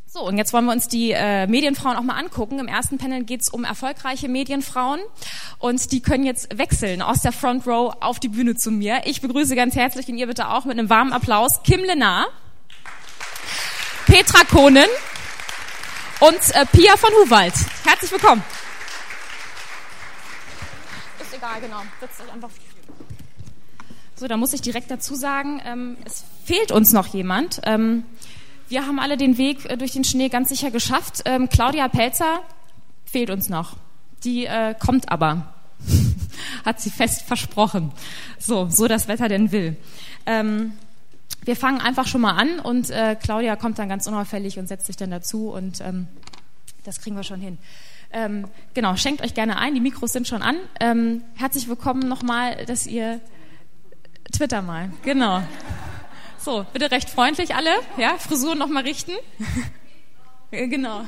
So, und jetzt wollen wir uns die Medienfrauen auch mal angucken. Im ersten Panel geht es um erfolgreiche Medienfrauen und die können jetzt wechseln aus der Front Row auf die Bühne zu mir. Ich begrüße ganz herzlich und ihr bitte auch mit einem warmen Applaus Kim Lennart, Petra Konen und Pia von Huwald. Herzlich willkommen. Ist egal, genau. Setzt euch einfach. So, da muss ich direkt dazu sagen, es fehlt uns noch jemand. Wir haben alle den Weg durch den Schnee ganz sicher geschafft. Claudia Pelzer fehlt uns noch. Die kommt aber. Hat sie fest versprochen. So das Wetter denn will. Wir fangen einfach schon mal an und Claudia kommt dann ganz unauffällig und setzt sich dann dazu und das kriegen wir schon hin. Genau, schenkt euch gerne ein. Die Mikros sind schon an. Herzlich willkommen nochmal, dass ihr Twitter mal. Genau. So, bitte recht freundlich alle, ja, Frisuren nochmal richten. Genau.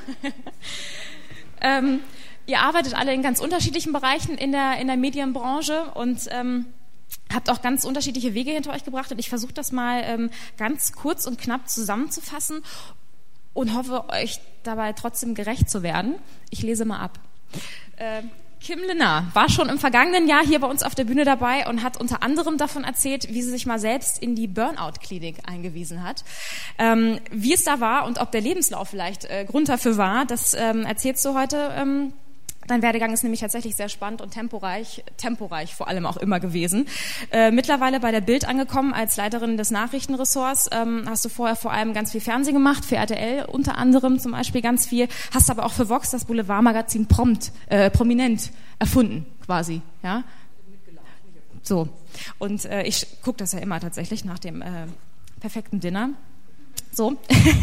Ihr arbeitet alle in ganz unterschiedlichen Bereichen in der Medienbranche und habt auch ganz unterschiedliche Wege hinter euch gebracht und ich versuche das mal ganz kurz und knapp zusammenzufassen und hoffe, euch dabei trotzdem gerecht zu werden. Ich lese mal ab. Kim Lennart war schon im vergangenen Jahr hier bei uns auf der Bühne dabei und hat unter anderem davon erzählt, wie sie sich mal selbst in die Burnout-Klinik eingewiesen hat. Wie es da war und ob der Lebenslauf vielleicht Grund dafür war, das erzählst du heute. Dein Werdegang ist nämlich tatsächlich sehr spannend und temporeich vor allem auch immer gewesen. Mittlerweile bei der Bild angekommen als Leiterin des Nachrichtenressorts, hast du vorher vor allem ganz viel Fernsehen gemacht, für RTL unter anderem zum Beispiel ganz viel, hast aber auch für Vox das Boulevardmagazin prominent erfunden quasi, ja. So, und ich gucke das ja immer tatsächlich nach dem perfekten Dinner. So,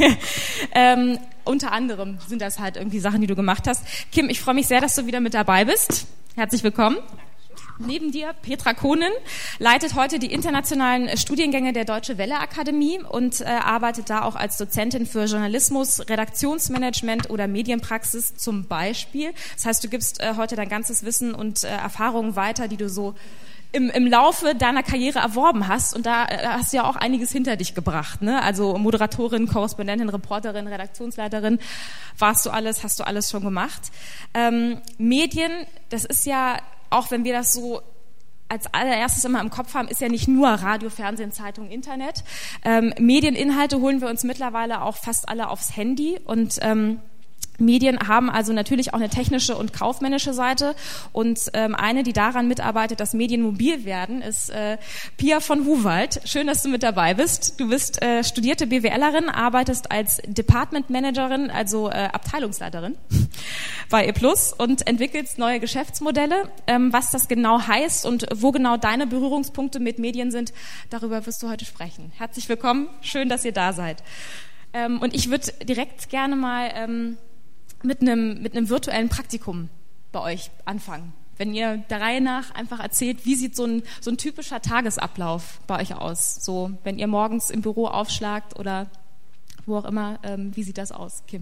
unter anderem sind das halt irgendwie Sachen, die du gemacht hast. Kim, ich freue mich sehr, dass du wieder mit dabei bist. Herzlich willkommen. Neben dir Petra Konen leitet heute die internationalen Studiengänge der Deutsche Welle Akademie und arbeitet da auch als Dozentin für Journalismus, Redaktionsmanagement oder Medienpraxis zum Beispiel. Das heißt, du gibst heute dein ganzes Wissen und Erfahrungen weiter, die du so im Laufe deiner Karriere erworben hast und da hast du ja auch einiges hinter dich gebracht, ne? Also Moderatorin, Korrespondentin, Reporterin, Redaktionsleiterin, hast du alles schon gemacht. Medien, das ist ja, auch wenn wir das so als allererstes immer im Kopf haben, ist ja nicht nur Radio, Fernsehen, Zeitung, Internet. Medieninhalte holen wir uns mittlerweile auch fast alle aufs Handy und Medien haben also natürlich auch eine technische und kaufmännische Seite und eine, die daran mitarbeitet, dass Medien mobil werden, ist Pia von Huwald. Schön, dass du mit dabei bist. Du bist studierte BWLerin, arbeitest als Department Managerin, also Abteilungsleiterin bei E+ und entwickelst neue Geschäftsmodelle. Was das genau heißt und wo genau deine Berührungspunkte mit Medien sind, darüber wirst du heute sprechen. Herzlich willkommen, schön, dass ihr da seid. Und ich würde direkt gerne mal mit einem virtuellen Praktikum bei euch anfangen. Wenn ihr der Reihe nach einfach erzählt, wie sieht so ein typischer Tagesablauf bei euch aus? So, wenn ihr morgens im Büro aufschlagt oder wo auch immer, wie sieht das aus, Kim?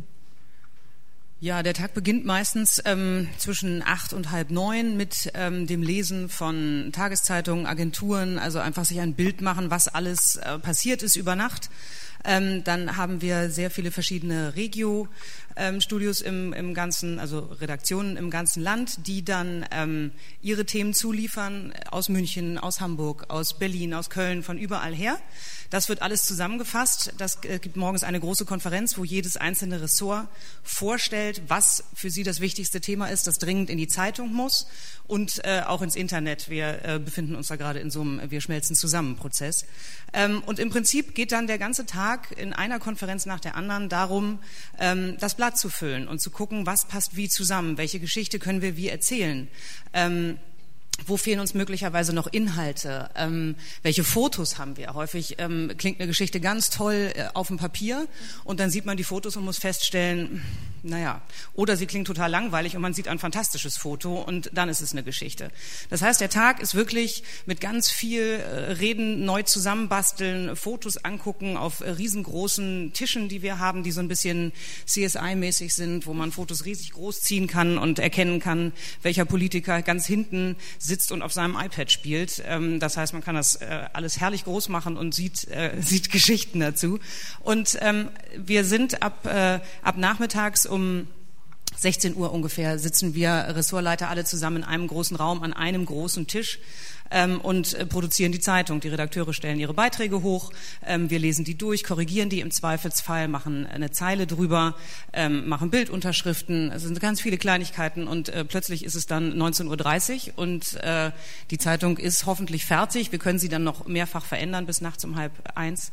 Ja, der Tag beginnt meistens zwischen 8 und halb 9 mit dem Lesen von Tageszeitungen, Agenturen, also einfach sich ein Bild machen, was alles passiert ist über Nacht. Dann haben wir sehr viele verschiedene Regio-Studios im ganzen, also Redaktionen im ganzen Land, die dann ihre Themen zuliefern aus München, aus Hamburg, aus Berlin, aus Köln, von überall her. Das wird alles zusammengefasst. Das gibt morgens eine große Konferenz, wo jedes einzelne Ressort vorstellt, was für sie das wichtigste Thema ist, das dringend in die Zeitung muss und auch ins Internet. Wir befinden uns da gerade in so einem Wir schmelzen zusammen Prozess. Und im Prinzip geht dann der ganze Tag in einer Konferenz nach der anderen darum, das Blatt zu füllen und zu gucken, was passt wie zusammen, welche Geschichte können wir wie erzählen. Wo fehlen uns möglicherweise noch Inhalte? Welche Fotos haben wir? Häufig klingt eine Geschichte ganz toll auf dem Papier und dann sieht man die Fotos und muss feststellen, naja, oder sie klingt total langweilig und man sieht ein fantastisches Foto und dann ist es eine Geschichte. Das heißt, der Tag ist wirklich mit ganz viel Reden, neu zusammenbasteln, Fotos angucken auf riesengroßen Tischen, die wir haben, die so ein bisschen CSI-mäßig sind, wo man Fotos riesig groß ziehen kann und erkennen kann, welcher Politiker ganz hinten sitzt und auf seinem iPad spielt. Das heißt, man kann das alles herrlich groß machen und sieht Geschichten dazu. Und wir sind ab nachmittags um 16 Uhr ungefähr sitzen wir Ressortleiter alle zusammen in einem großen Raum an einem großen Tisch und produzieren die Zeitung. Die Redakteure stellen ihre Beiträge hoch, wir lesen die durch, korrigieren die im Zweifelsfall, machen eine Zeile drüber, machen Bildunterschriften. Es sind ganz viele Kleinigkeiten und plötzlich ist es dann 19:30 Uhr und die Zeitung ist hoffentlich fertig. Wir können sie dann noch mehrfach verändern bis nachts um 12:30.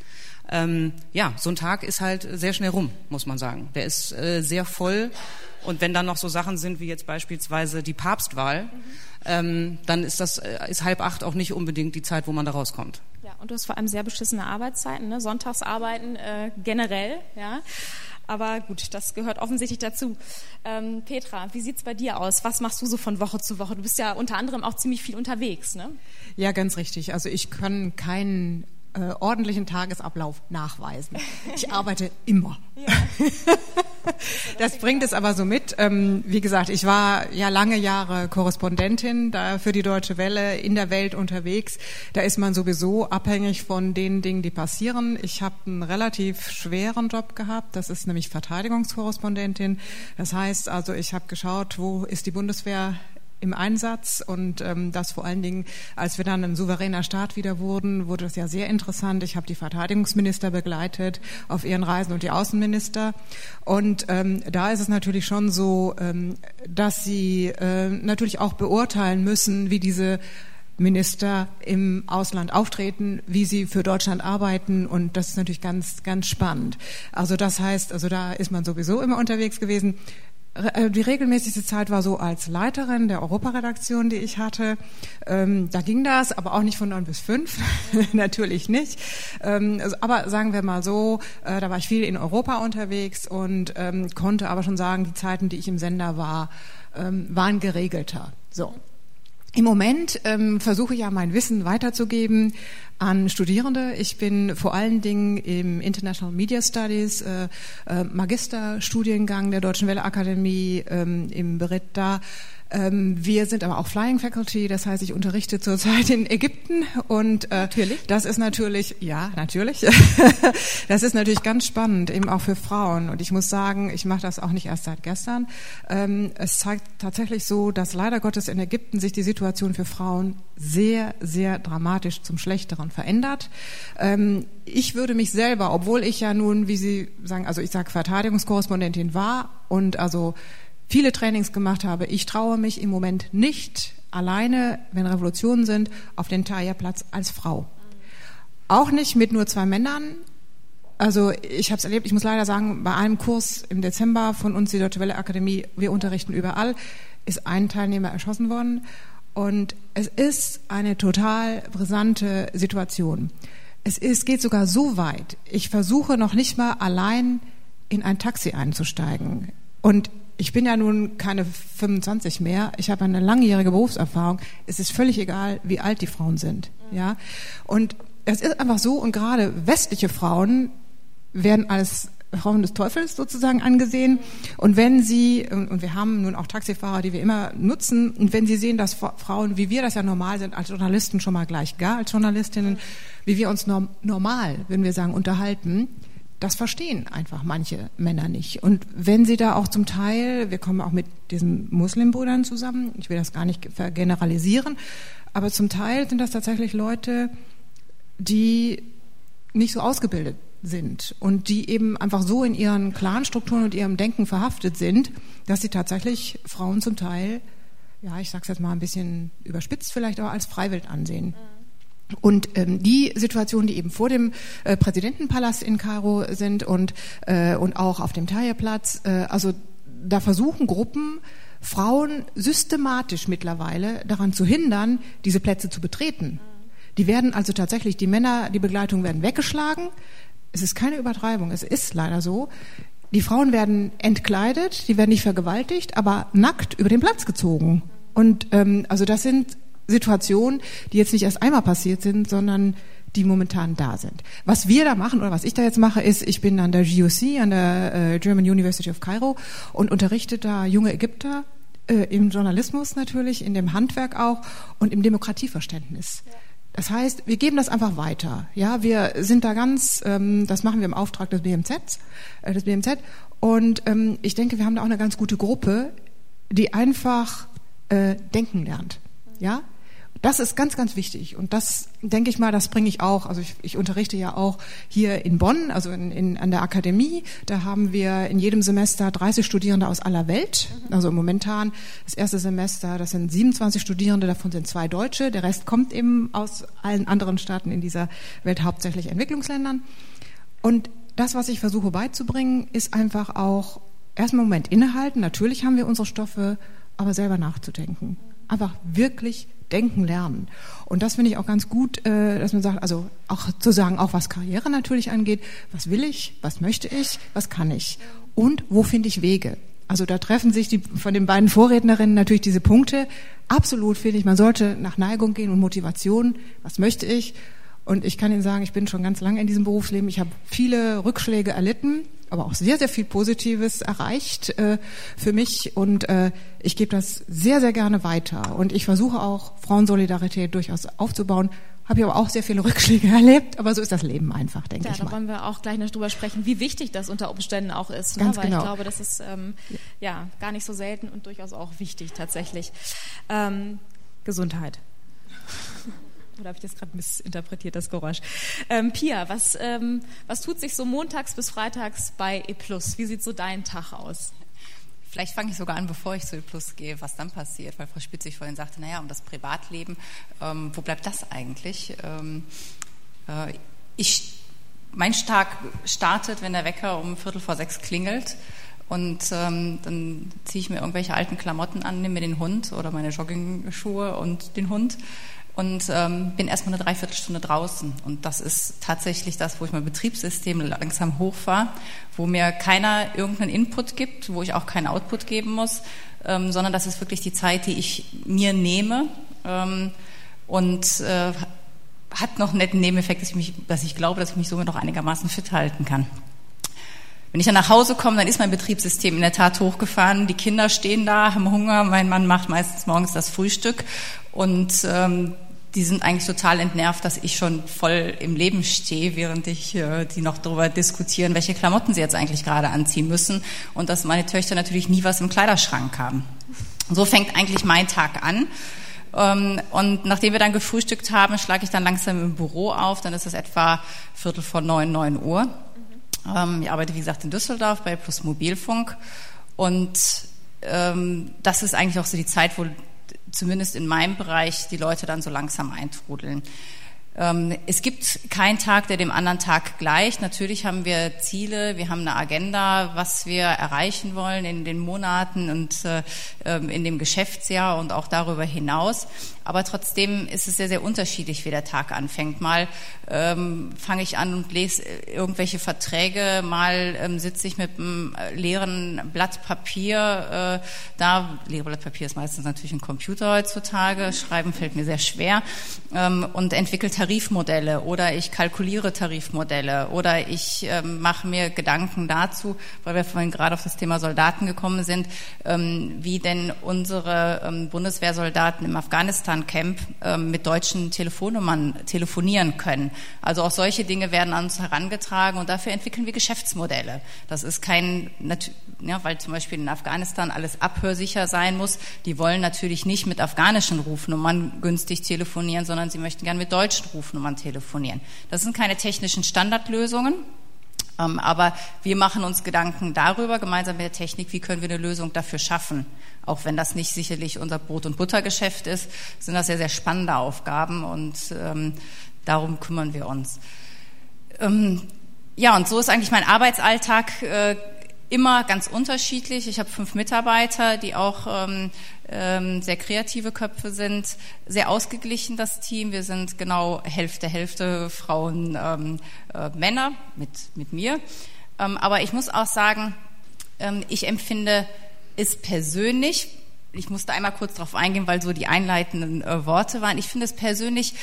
So ein Tag ist halt sehr schnell rum, muss man sagen. Der ist sehr voll. Und wenn dann noch so Sachen sind wie jetzt beispielsweise die Papstwahl, dann ist 7:30 auch nicht unbedingt die Zeit, wo man da rauskommt. Ja, und du hast vor allem sehr beschissene Arbeitszeiten, ne? Sonntagsarbeiten generell, ja. Aber gut, das gehört offensichtlich dazu. Petra, wie sieht's bei dir aus? Was machst du so von Woche zu Woche? Du bist ja unter anderem auch ziemlich viel unterwegs, ne? Ja, ganz richtig. Also ich kann keinen ordentlichen Tagesablauf nachweisen. Ich arbeite immer. Ja. Das bringt es aber so mit. Wie gesagt, ich war ja lange Jahre Korrespondentin da für die Deutsche Welle in der Welt unterwegs. Da ist man sowieso abhängig von den Dingen, die passieren. Ich habe einen relativ schweren Job gehabt. Das ist nämlich Verteidigungskorrespondentin. Das heißt also, ich habe geschaut, wo ist die Bundeswehr im Einsatz und das vor allen Dingen, als wir dann ein souveräner Staat wieder wurden, wurde das ja sehr interessant. Ich habe die Verteidigungsminister begleitet auf ihren Reisen und die Außenminister und da ist es natürlich schon so, dass sie natürlich auch beurteilen müssen, wie diese Minister im Ausland auftreten, wie sie für Deutschland arbeiten und das ist natürlich ganz, ganz spannend. Also das heißt, also da ist man sowieso immer unterwegs gewesen. Die regelmäßigste Zeit war so als Leiterin der Europaredaktion, die ich hatte. Da ging das, aber auch nicht von 9 bis 5, natürlich nicht. Aber sagen wir mal so, da war ich viel in Europa unterwegs und konnte aber schon sagen, die Zeiten, die ich im Sender war, waren geregelter. So. Im Moment versuche ich ja mein Wissen weiterzugeben an Studierende. Ich bin vor allen Dingen im International Media Studies Magisterstudiengang der Deutschen Welle Akademie im Beritt da. Wir sind aber auch Flying Faculty, das heißt, ich unterrichte zurzeit in Ägypten und natürlich. Das ist natürlich, ja, natürlich, das ist natürlich ganz spannend, eben auch für Frauen und ich muss sagen, ich mache das auch nicht erst seit gestern. Es zeigt tatsächlich so, dass leider Gottes in Ägypten sich die Situation für Frauen sehr, sehr dramatisch zum Schlechteren verändert. Ich würde mich selber, obwohl ich ja nun, wie Sie sagen, also ich sage Verteidigungskorrespondentin war und also viele Trainings gemacht habe. Ich traue mich im Moment nicht alleine, wenn Revolutionen sind, auf den Tahrirplatz als Frau. Auch nicht mit nur 2 Männern. Also ich habe es erlebt, ich muss leider sagen, bei einem Kurs im Dezember von uns, die Deutsche Welle Akademie, wir unterrichten überall, ist ein Teilnehmer erschossen worden. Und es ist eine total brisante Situation. Es geht sogar so weit, ich versuche noch nicht mal allein in ein Taxi einzusteigen. Und ich bin ja nun keine 25 mehr. Ich habe eine langjährige Berufserfahrung. Es ist völlig egal, wie alt die Frauen sind. Ja? Und es ist einfach so, und gerade westliche Frauen werden als Frauen des Teufels sozusagen angesehen. Und wenn sie, und wir haben nun auch Taxifahrer, die wir immer nutzen, und wenn sie sehen, dass Frauen, wie wir das ja normal sind, als Journalisten schon mal gleich gar als Journalistinnen, wie wir uns normal, wenn wir sagen, unterhalten, das verstehen einfach manche Männer nicht. Und wenn sie da auch zum Teil, wir kommen auch mit diesen Muslimbrüdern zusammen, ich will das gar nicht generalisieren, aber zum Teil sind das tatsächlich Leute, die nicht so ausgebildet sind und die eben einfach so in ihren Clanstrukturen und ihrem Denken verhaftet sind, dass sie tatsächlich Frauen zum Teil, ja, ich sag's jetzt mal ein bisschen überspitzt vielleicht, auch als Freiwild ansehen. Und die Situationen, die eben vor dem Präsidentenpalast in Kairo sind und auch auf dem Tahrirplatz, also da versuchen Gruppen, Frauen systematisch mittlerweile daran zu hindern, diese Plätze zu betreten. Die werden also tatsächlich, die Männer, die Begleitung werden weggeschlagen. Es ist keine Übertreibung, es ist leider so. Die Frauen werden entkleidet, die werden nicht vergewaltigt, aber nackt über den Platz gezogen. Und also das sind Situationen, die jetzt nicht erst einmal passiert sind, sondern die momentan da sind. Was wir da machen oder was ich da jetzt mache, ist, ich bin an der GUC, an der German University of Cairo und unterrichte da junge Ägypter im Journalismus natürlich, in dem Handwerk auch und im Demokratieverständnis. Das heißt, wir geben das einfach weiter. Ja, wir sind da ganz, das machen wir im Auftrag des BMZ. Und ich denke, wir haben da auch eine ganz gute Gruppe, die einfach denken lernt. Ja, das ist ganz, ganz wichtig. Und das, denke ich mal, das bringe ich auch. Also ich unterrichte ja auch hier in Bonn, also an der Akademie. Da haben wir in jedem Semester 30 Studierende aus aller Welt. Also momentan das erste Semester, das sind 27 Studierende, davon sind 2 Deutsche. Der Rest kommt eben aus allen anderen Staaten in dieser Welt, hauptsächlich Entwicklungsländern. Und das, was ich versuche beizubringen, ist einfach auch erstmal einen Moment innehalten. Natürlich haben wir unsere Stoffe, aber selber nachzudenken. Einfach wirklich denken lernen. Und das finde ich auch ganz gut, dass man sagt, also auch zu sagen, auch was Karriere natürlich angeht, was will ich, was möchte ich, was kann ich und wo finde ich Wege. Also da treffen sich von den beiden Vorrednerinnen natürlich diese Punkte. Absolut finde ich, man sollte nach Neigung gehen und Motivation, was möchte ich. Und ich kann Ihnen sagen, ich bin schon ganz lange in diesem Berufsleben, ich habe viele Rückschläge erlitten, aber auch sehr, sehr viel Positives erreicht für mich und ich gebe das sehr, sehr gerne weiter und ich versuche auch Frauensolidarität durchaus aufzubauen, habe ich aber auch sehr viele Rückschläge erlebt, aber so ist das Leben einfach, denke ich mal. Da wollen wir auch gleich noch drüber sprechen, wie wichtig das unter Umständen auch ist, Ganz weil genau. ich glaube, das ist gar nicht so selten und durchaus auch wichtig tatsächlich. Gesundheit. Oder habe ich das gerade missinterpretiert, das Geräusch? Pia, was tut sich so montags bis freitags bei E+? Wie sieht so dein Tag aus? Vielleicht fange ich sogar an, bevor ich zu E+ gehe, was dann passiert, weil Frau Spitzig vorhin sagte, um das Privatleben, wo bleibt das eigentlich? Mein Tag startet, wenn der Wecker um 5:45 klingelt und dann ziehe ich mir irgendwelche alten Klamotten an, nehme mir den Hund oder meine Joggingschuhe und den Hund und bin erstmal eine Dreiviertelstunde draußen. Und das ist tatsächlich das, wo ich mein Betriebssystem langsam hochfahre, wo mir keiner irgendeinen Input gibt, wo ich auch keinen Output geben muss, sondern das ist wirklich die Zeit, die ich mir nehme und hat noch einen netten Nebeneffekt, dass ich glaube, dass ich mich somit noch einigermaßen fit halten kann. Wenn ich dann nach Hause komme, dann ist mein Betriebssystem in der Tat hochgefahren. Die Kinder stehen da, haben Hunger. Mein Mann macht meistens morgens das Frühstück. Und die sind eigentlich total entnervt, dass ich schon voll im Leben stehe, während die noch darüber diskutieren, welche Klamotten sie jetzt eigentlich gerade anziehen müssen. Und dass meine Töchter natürlich nie was im Kleiderschrank haben. Und so fängt eigentlich mein Tag an. Und nachdem wir dann gefrühstückt haben, schlage ich dann langsam im Büro auf. Dann ist es etwa 8:45, 9 Uhr. Ich arbeite, wie gesagt, in Düsseldorf bei Plus Mobilfunk und das ist eigentlich auch so die Zeit, wo zumindest in meinem Bereich die Leute dann so langsam eintrudeln. Es gibt keinen Tag, der dem anderen Tag gleicht. Natürlich haben wir Ziele, wir haben eine Agenda, was wir erreichen wollen in den Monaten und in dem Geschäftsjahr und auch darüber hinaus. Aber trotzdem ist es sehr, sehr unterschiedlich, wie der Tag anfängt. Mal fange ich an und lese irgendwelche Verträge, mal sitze ich mit einem leeren Blatt Papier da. Leere Blatt Papier ist meistens natürlich ein Computer heutzutage. Schreiben fällt mir sehr schwer und entwickle Tarifmodelle oder ich kalkuliere Tarifmodelle oder ich mache mir Gedanken dazu, weil wir vorhin gerade auf das Thema Soldaten gekommen sind, wie denn unsere Bundeswehrsoldaten im Afghanistan-Camp mit deutschen Telefonnummern telefonieren können. Also auch solche Dinge werden an uns herangetragen und dafür entwickeln wir Geschäftsmodelle. Das ist weil zum Beispiel in Afghanistan alles abhörsicher sein muss. Die wollen natürlich nicht mit afghanischen Rufnummern günstig telefonieren, sondern sie möchten gern mit deutschen Rufnummern telefonieren. Das sind keine technischen Standardlösungen, aber wir machen uns Gedanken darüber, gemeinsam mit der Technik, wie können wir eine Lösung dafür schaffen. Auch wenn das nicht sicherlich unser Brot- und Buttergeschäft ist, sind das sehr, sehr spannende Aufgaben und darum kümmern wir uns. Und so ist eigentlich mein Arbeitsalltag immer ganz unterschiedlich. Ich habe 5 Mitarbeiter, die auch sehr kreative Köpfe sind, sehr ausgeglichen das Team. Wir sind genau Hälfte Frauen, Männer mit mir. Aber ich muss auch sagen, ich empfinde es persönlich, ich musste einmal kurz darauf eingehen, weil so die einleitenden Worte waren, ich finde es persönlich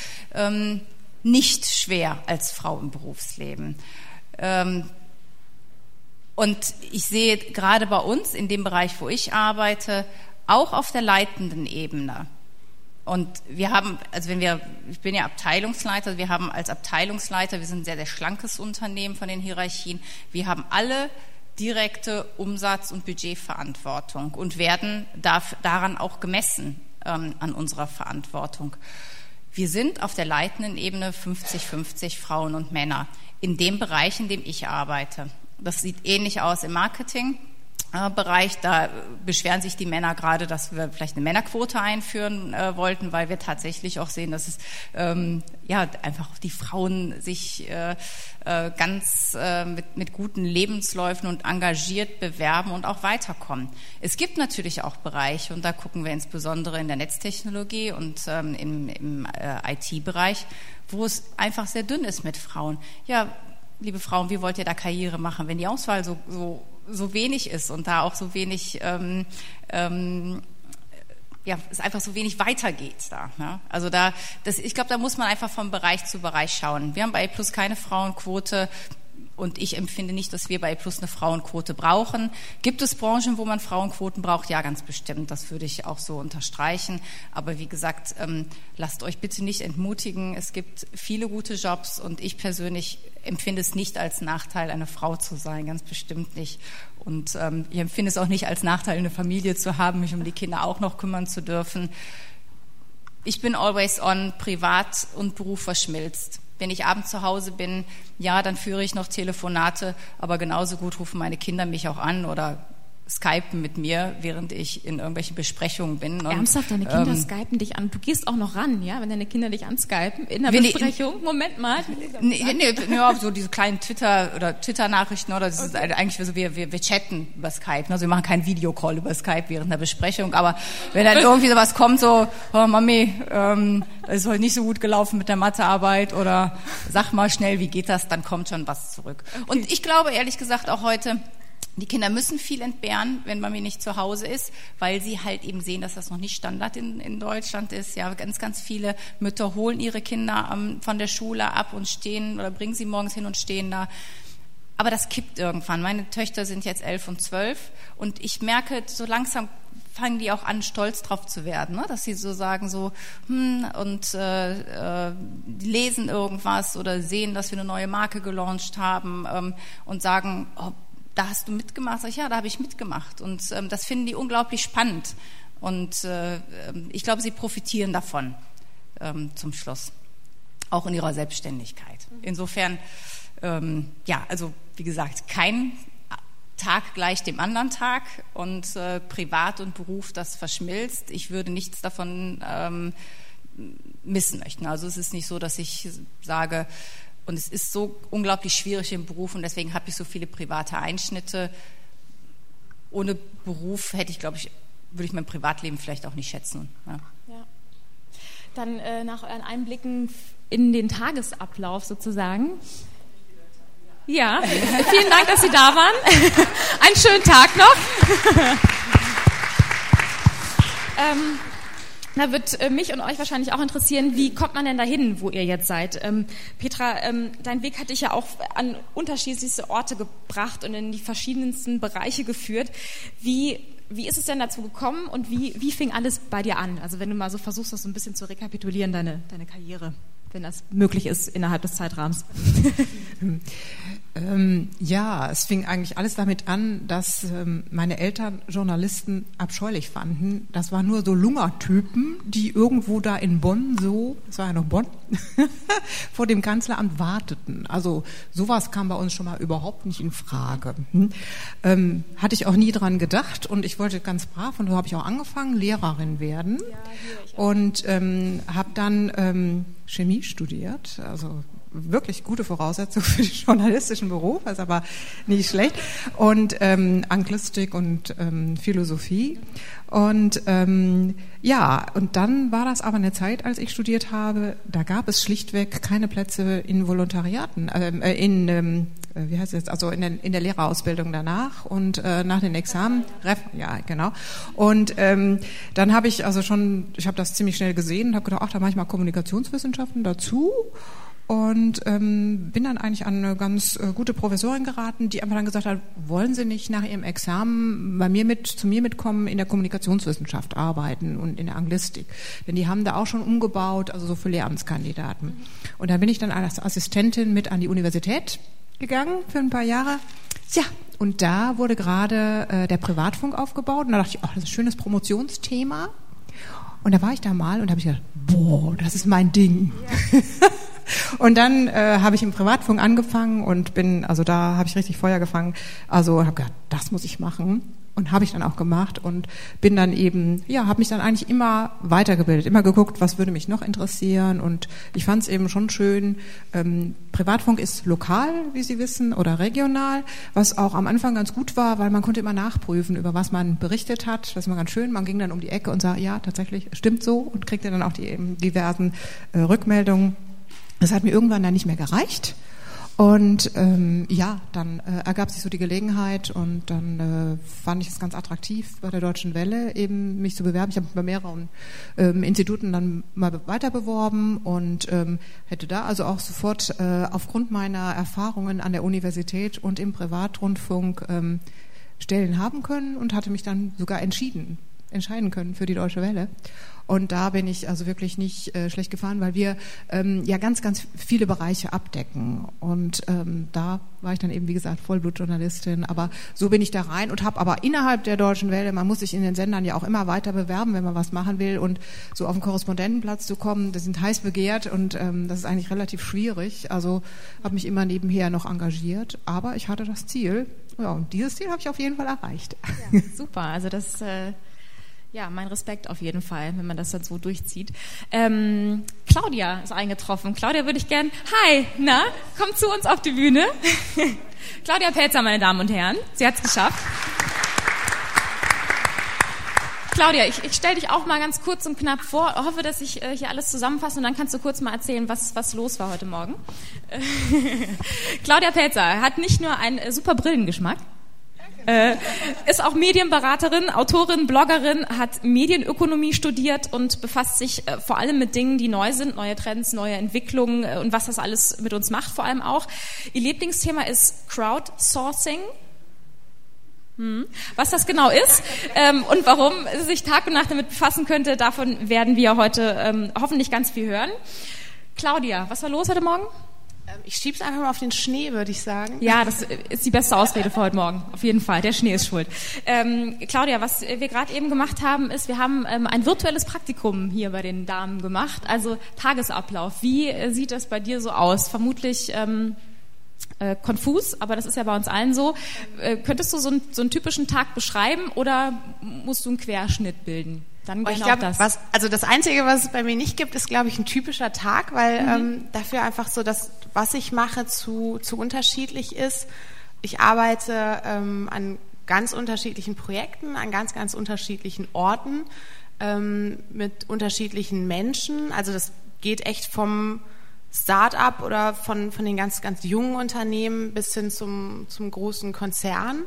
nicht schwer als Frau im Berufsleben. Und ich sehe gerade bei uns in dem Bereich, wo ich arbeite, auch auf der leitenden Ebene. Und wir haben, ich bin ja Abteilungsleiter, wir haben als Abteilungsleiter, wir sind ein sehr, sehr schlankes Unternehmen von den Hierarchien, wir haben alle direkte Umsatz- und Budgetverantwortung und werden daran auch gemessen an unserer Verantwortung. Wir sind auf der leitenden Ebene 50-50 Frauen und Männer in dem Bereich, in dem ich arbeite. Das sieht ähnlich aus im Marketingbereich. Da beschweren sich die Männer gerade, dass wir vielleicht eine Männerquote einführen wollten, weil wir tatsächlich auch sehen, dass es einfach die Frauen sich ganz mit guten Lebensläufen und engagiert bewerben und auch weiterkommen. Es gibt natürlich auch Bereiche, und da gucken wir insbesondere in der Netztechnologie und im IT-Bereich, wo es einfach sehr dünn ist mit Frauen. Ja, liebe Frauen, wie wollt ihr da Karriere machen, wenn die Auswahl so wenig ist und da auch so wenig es einfach so wenig weitergeht da. Ne? Also ich glaube, da muss man einfach von Bereich zu Bereich schauen. Wir haben bei A+ keine Frauenquote und ich empfinde nicht, dass wir bei A+ eine Frauenquote brauchen. Gibt es Branchen, wo man Frauenquoten braucht? Ja, ganz bestimmt. Das würde ich auch so unterstreichen. Aber wie gesagt, lasst euch bitte nicht entmutigen. Es gibt viele gute Jobs und ich persönlich empfinde es nicht als Nachteil, eine Frau zu sein, ganz bestimmt nicht. Und ich empfinde es auch nicht als Nachteil, eine Familie zu haben, mich um die Kinder auch noch kümmern zu dürfen. Ich bin always on, privat und Beruf verschmilzt. Wenn ich abends zu Hause bin, ja, dann führe ich noch Telefonate, aber genauso gut rufen meine Kinder mich auch an oder skypen mit mir, während ich in irgendwelchen Besprechungen bin. Und, ernsthaft, deine Kinder skypen dich an? Du gehst auch noch ran, ja, wenn deine Kinder dich anskypen in der Besprechung? Moment mal. So diese kleinen Twitter-Nachrichten, oder das ist eigentlich so, wir chatten über Skype. Also wir machen keinen Videocall über Skype während der Besprechung, aber wenn dann irgendwie sowas kommt, so, oh Mami, das ist heute nicht so gut gelaufen mit der Mathearbeit oder sag mal schnell, wie geht das, dann kommt schon was zurück. Okay. Und ich glaube, ehrlich gesagt, auch heute, die Kinder müssen viel entbehren, wenn Mami nicht zu Hause ist, weil sie halt eben sehen, dass das noch nicht Standard in Deutschland ist. Ja, ganz, ganz viele Mütter holen ihre Kinder von der Schule ab und stehen oder bringen sie morgens hin und stehen da. Aber das kippt irgendwann. Meine Töchter sind jetzt 11 und 12 und ich merke, so langsam fangen die auch an, stolz drauf zu werden, ne? Dass sie so sagen, so und die lesen irgendwas oder sehen, dass wir eine neue Marke gelauncht haben und sagen, oh, da hast du mitgemacht? Sag ich, ja, da habe ich mitgemacht. Und das finden die unglaublich spannend. Und ich glaube, sie profitieren davon zum Schluss. Auch in ihrer Selbstständigkeit. Insofern, also wie gesagt, kein Tag gleich dem anderen Tag. Und Privat und Beruf, das verschmilzt. Ich würde nichts davon missen möchten. Also es ist nicht so, dass ich sage, und es ist so unglaublich schwierig im Beruf und deswegen habe ich so viele private Einschnitte. Ohne Beruf würde ich mein Privatleben vielleicht auch nicht schätzen. Ja. Ja. Dann nach euren Einblicken in den Tagesablauf sozusagen. Ja, vielen Dank, dass Sie da waren. Einen schönen Tag noch. Da wird mich und euch wahrscheinlich auch interessieren, wie kommt man denn dahin, wo ihr jetzt seid? Petra, dein Weg hat dich ja auch an unterschiedlichste Orte gebracht und in die verschiedensten Bereiche geführt. Wie ist es denn dazu gekommen und wie fing alles bei dir an? Also wenn du mal so versuchst, das so ein bisschen zu rekapitulieren, deine Karriere, wenn das möglich ist innerhalb des Zeitrahmens. Es fing eigentlich alles damit an, dass meine Eltern Journalisten abscheulich fanden. Das waren nur so Lungertypen, die irgendwo da in Bonn das war ja noch Bonn, vor dem Kanzleramt warteten. Also sowas kam bei uns schon mal überhaupt nicht in Frage. Hatte ich auch nie dran gedacht und ich wollte ganz brav, und so habe ich auch angefangen, Lehrerin werden. Ja, ich auch. Und habe dann Chemie studiert, also wirklich gute Voraussetzung für den journalistischen Beruf, ist aber nicht schlecht. Und Anglistik und Philosophie. Und und dann war das aber eine Zeit, als ich studiert habe, da gab es schlichtweg keine Plätze in Volontariaten, wie heißt es jetzt, also in der Lehrerausbildung danach und nach den Examen. Ja, genau. Und dann habe ich ich habe das ziemlich schnell gesehen und habe gedacht, da mache ich mal Kommunikationswissenschaften dazu. und bin dann eigentlich an eine ganz gute Professorin geraten, die einfach dann gesagt hat, wollen Sie nicht nach Ihrem Examen zu mir mitkommen, in der Kommunikationswissenschaft arbeiten und in der Anglistik. Denn die haben da auch schon umgebaut, also so für Lehramtskandidaten. Und da bin ich dann als Assistentin mit an die Universität gegangen für ein paar Jahre. Ja, und da wurde gerade der Privatfunk aufgebaut und da dachte ich, das ist ein schönes Promotionsthema. Und da war ich da mal und habe ich gedacht, boah, das ist mein Ding. Ja. Und dann habe ich im Privatfunk angefangen und da habe ich richtig Feuer gefangen. Also habe gedacht, das muss ich machen. Und habe ich dann auch gemacht und bin dann eben, habe mich dann eigentlich immer weitergebildet, immer geguckt, was würde mich noch interessieren. Und ich fand es eben schon schön, Privatfunk ist lokal, wie Sie wissen, oder regional, was auch am Anfang ganz gut war, weil man konnte immer nachprüfen, über was man berichtet hat. Das war ganz schön. Man ging dann um die Ecke und sagte, ja, tatsächlich, stimmt so, und kriegte dann auch die eben diversen Rückmeldungen. Das hat mir irgendwann dann nicht mehr gereicht. Und dann ergab sich so die Gelegenheit und dann fand ich es ganz attraktiv, bei der Deutschen Welle eben mich zu bewerben. Ich habe mich bei mehreren Instituten dann mal weiter beworben und hätte da also auch sofort aufgrund meiner Erfahrungen an der Universität und im Privatrundfunk Stellen haben können und hatte mich dann sogar entscheiden können für die Deutsche Welle. Und da bin ich also wirklich nicht schlecht gefahren, weil wir ganz, ganz viele Bereiche abdecken. Und da war ich dann eben, wie gesagt, Vollblutjournalistin. Aber so bin ich da rein und habe aber innerhalb der Deutschen Welle, man muss sich in den Sendern ja auch immer weiter bewerben, wenn man was machen will. Und so auf den Korrespondentenplatz zu kommen, das sind heiß begehrt und das ist eigentlich relativ schwierig. Also habe mich immer nebenher noch engagiert. Aber ich hatte das Ziel. Ja, und dieses Ziel habe ich auf jeden Fall erreicht. Ja, super, also das... mein Respekt auf jeden Fall, wenn man das dann so durchzieht. Claudia ist eingetroffen. Claudia würde ich gern... Hi, komm zu uns auf die Bühne. Claudia Pelzer, meine Damen und Herren. Sie hat es geschafft. Claudia, ich stelle dich auch mal ganz kurz und knapp vor. Ich hoffe, dass ich hier alles zusammenfasse und dann kannst du kurz mal erzählen, was los war heute Morgen. Claudia Pelzer hat nicht nur einen super Brillengeschmack, ist auch Medienberaterin, Autorin, Bloggerin, hat Medienökonomie studiert und befasst sich vor allem mit Dingen, die neu sind, neue Trends, neue Entwicklungen und was das alles mit uns macht vor allem auch. Ihr Lieblingsthema ist Crowdsourcing. Was das genau ist und warum sie sich Tag und Nacht damit befassen könnte, davon werden wir heute hoffentlich ganz viel hören. Claudia, was war los heute Morgen? Ich schieb's einfach mal auf den Schnee, würde ich sagen. Ja, das ist die beste Ausrede für heute Morgen. Auf jeden Fall. Der Schnee ist schuld. Claudia, was wir gerade eben gemacht haben, ist, wir haben ein virtuelles Praktikum hier bei den Damen gemacht. Also Tagesablauf. Wie sieht das bei dir so aus? Vermutlich konfus, aber das ist ja bei uns allen so. Könntest du so einen typischen Tag beschreiben oder musst du einen Querschnitt bilden? Dann ich glaube, das Einzige, was es bei mir nicht gibt, ist, glaube ich, ein typischer Tag, weil dafür einfach so das, was ich mache, zu unterschiedlich ist. Ich arbeite an ganz unterschiedlichen Projekten, an ganz, ganz unterschiedlichen Orten, mit unterschiedlichen Menschen. Also das geht echt vom Start-up oder von den ganz, ganz jungen Unternehmen bis hin zum großen Konzern.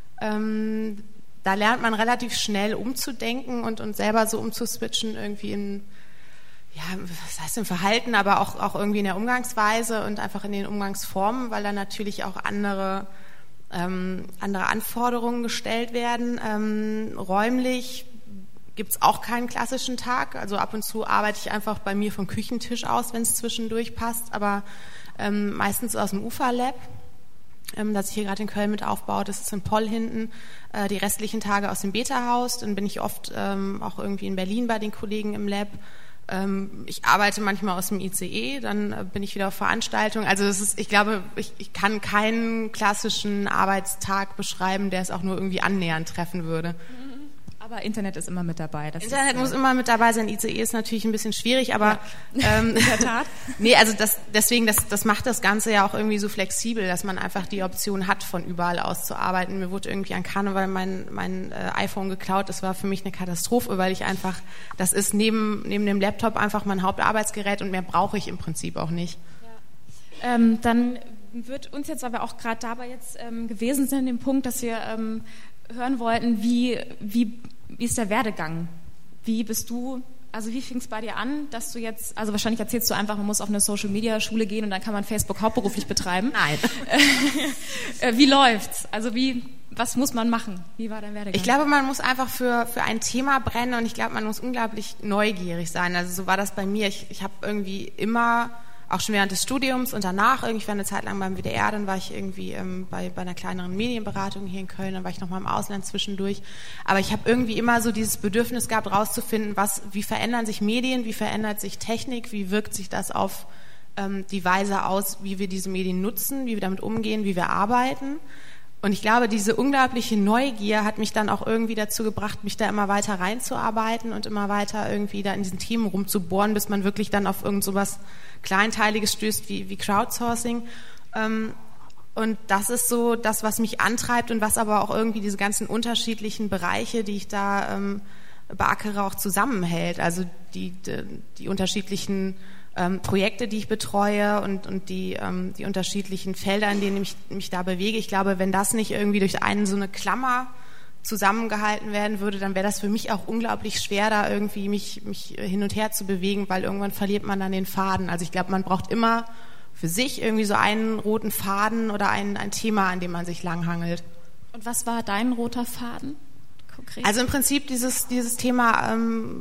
Da lernt man relativ schnell umzudenken und selber so umzuswitchen irgendwie was heißt im Verhalten, aber auch irgendwie in der Umgangsweise und einfach in den Umgangsformen, weil da natürlich auch andere Anforderungen gestellt werden. Räumlich gibt's auch keinen klassischen Tag. Also ab und zu arbeite ich einfach bei mir vom Küchentisch aus, wenn es zwischendurch passt, aber meistens aus dem UFA-Lab, das ich hier gerade in Köln mit aufbaue. Das ist in Poll hinten. Die restlichen Tage aus dem Beta-Haus. Dann bin ich oft auch irgendwie in Berlin bei den Kollegen im Lab. Ich arbeite manchmal aus dem ICE, dann bin ich wieder auf Veranstaltungen. Also ich glaube, ich kann keinen klassischen Arbeitstag beschreiben, der es auch nur irgendwie annähernd treffen würde. Aber Internet ist immer mit dabei. Internet muss immer mit dabei sein. ICE ist natürlich ein bisschen schwierig, aber in der Tat. Nee, also das macht das Ganze ja auch irgendwie so flexibel, dass man einfach die Option hat, von überall aus zu arbeiten. Mir wurde irgendwie an Karneval mein iPhone geklaut. Das war für mich eine Katastrophe, weil ich einfach, das ist neben dem Laptop einfach mein Hauptarbeitsgerät und mehr brauche ich im Prinzip auch nicht. Ja. Dann wird uns jetzt, weil wir auch gerade dabei jetzt gewesen sind, den Punkt, dass wir hören wollten, wie ist der Werdegang? Wie bist du Also wie fing es bei dir an, dass du jetzt, also wahrscheinlich erzählst du einfach, man muss auf eine Social-Media-Schule gehen und dann kann man Facebook hauptberuflich betreiben. Nein. Wie läuft's? Also was muss man machen? Wie war dein Werdegang? Ich glaube, man muss einfach für ein Thema brennen und ich glaube, man muss unglaublich neugierig sein. Also so war das bei mir. Ich habe irgendwie immer, auch schon während des Studiums und danach, irgendwie war eine Zeit lang beim WDR, dann war ich irgendwie bei einer kleineren Medienberatung hier in Köln, dann war ich nochmal im Ausland zwischendurch. Aber ich habe irgendwie immer so dieses Bedürfnis gehabt, rauszufinden, wie verändern sich Medien, wie verändert sich Technik, wie wirkt sich das auf die Weise aus, wie wir diese Medien nutzen, wie wir damit umgehen, wie wir arbeiten. Und ich glaube, diese unglaubliche Neugier hat mich dann auch irgendwie dazu gebracht, mich da immer weiter reinzuarbeiten und immer weiter irgendwie da in diesen Themen rumzubohren, bis man wirklich dann auf irgend so was Kleinteiliges stößt wie Crowdsourcing. Und das ist so das, was mich antreibt und was aber auch irgendwie diese ganzen unterschiedlichen Bereiche, die ich da beackere, auch zusammenhält. Also die unterschiedlichen Projekte, die ich betreue und die unterschiedlichen Felder, in denen ich mich da bewege. Ich glaube, wenn das nicht irgendwie durch so eine Klammer zusammengehalten werden würde, dann wäre das für mich auch unglaublich schwer, da irgendwie mich hin und her zu bewegen, weil irgendwann verliert man dann den Faden. Also ich glaube, man braucht immer für sich irgendwie so einen roten Faden oder ein Thema, an dem man sich langhangelt. Und was war dein roter Faden? Konkret? Also im Prinzip dieses Thema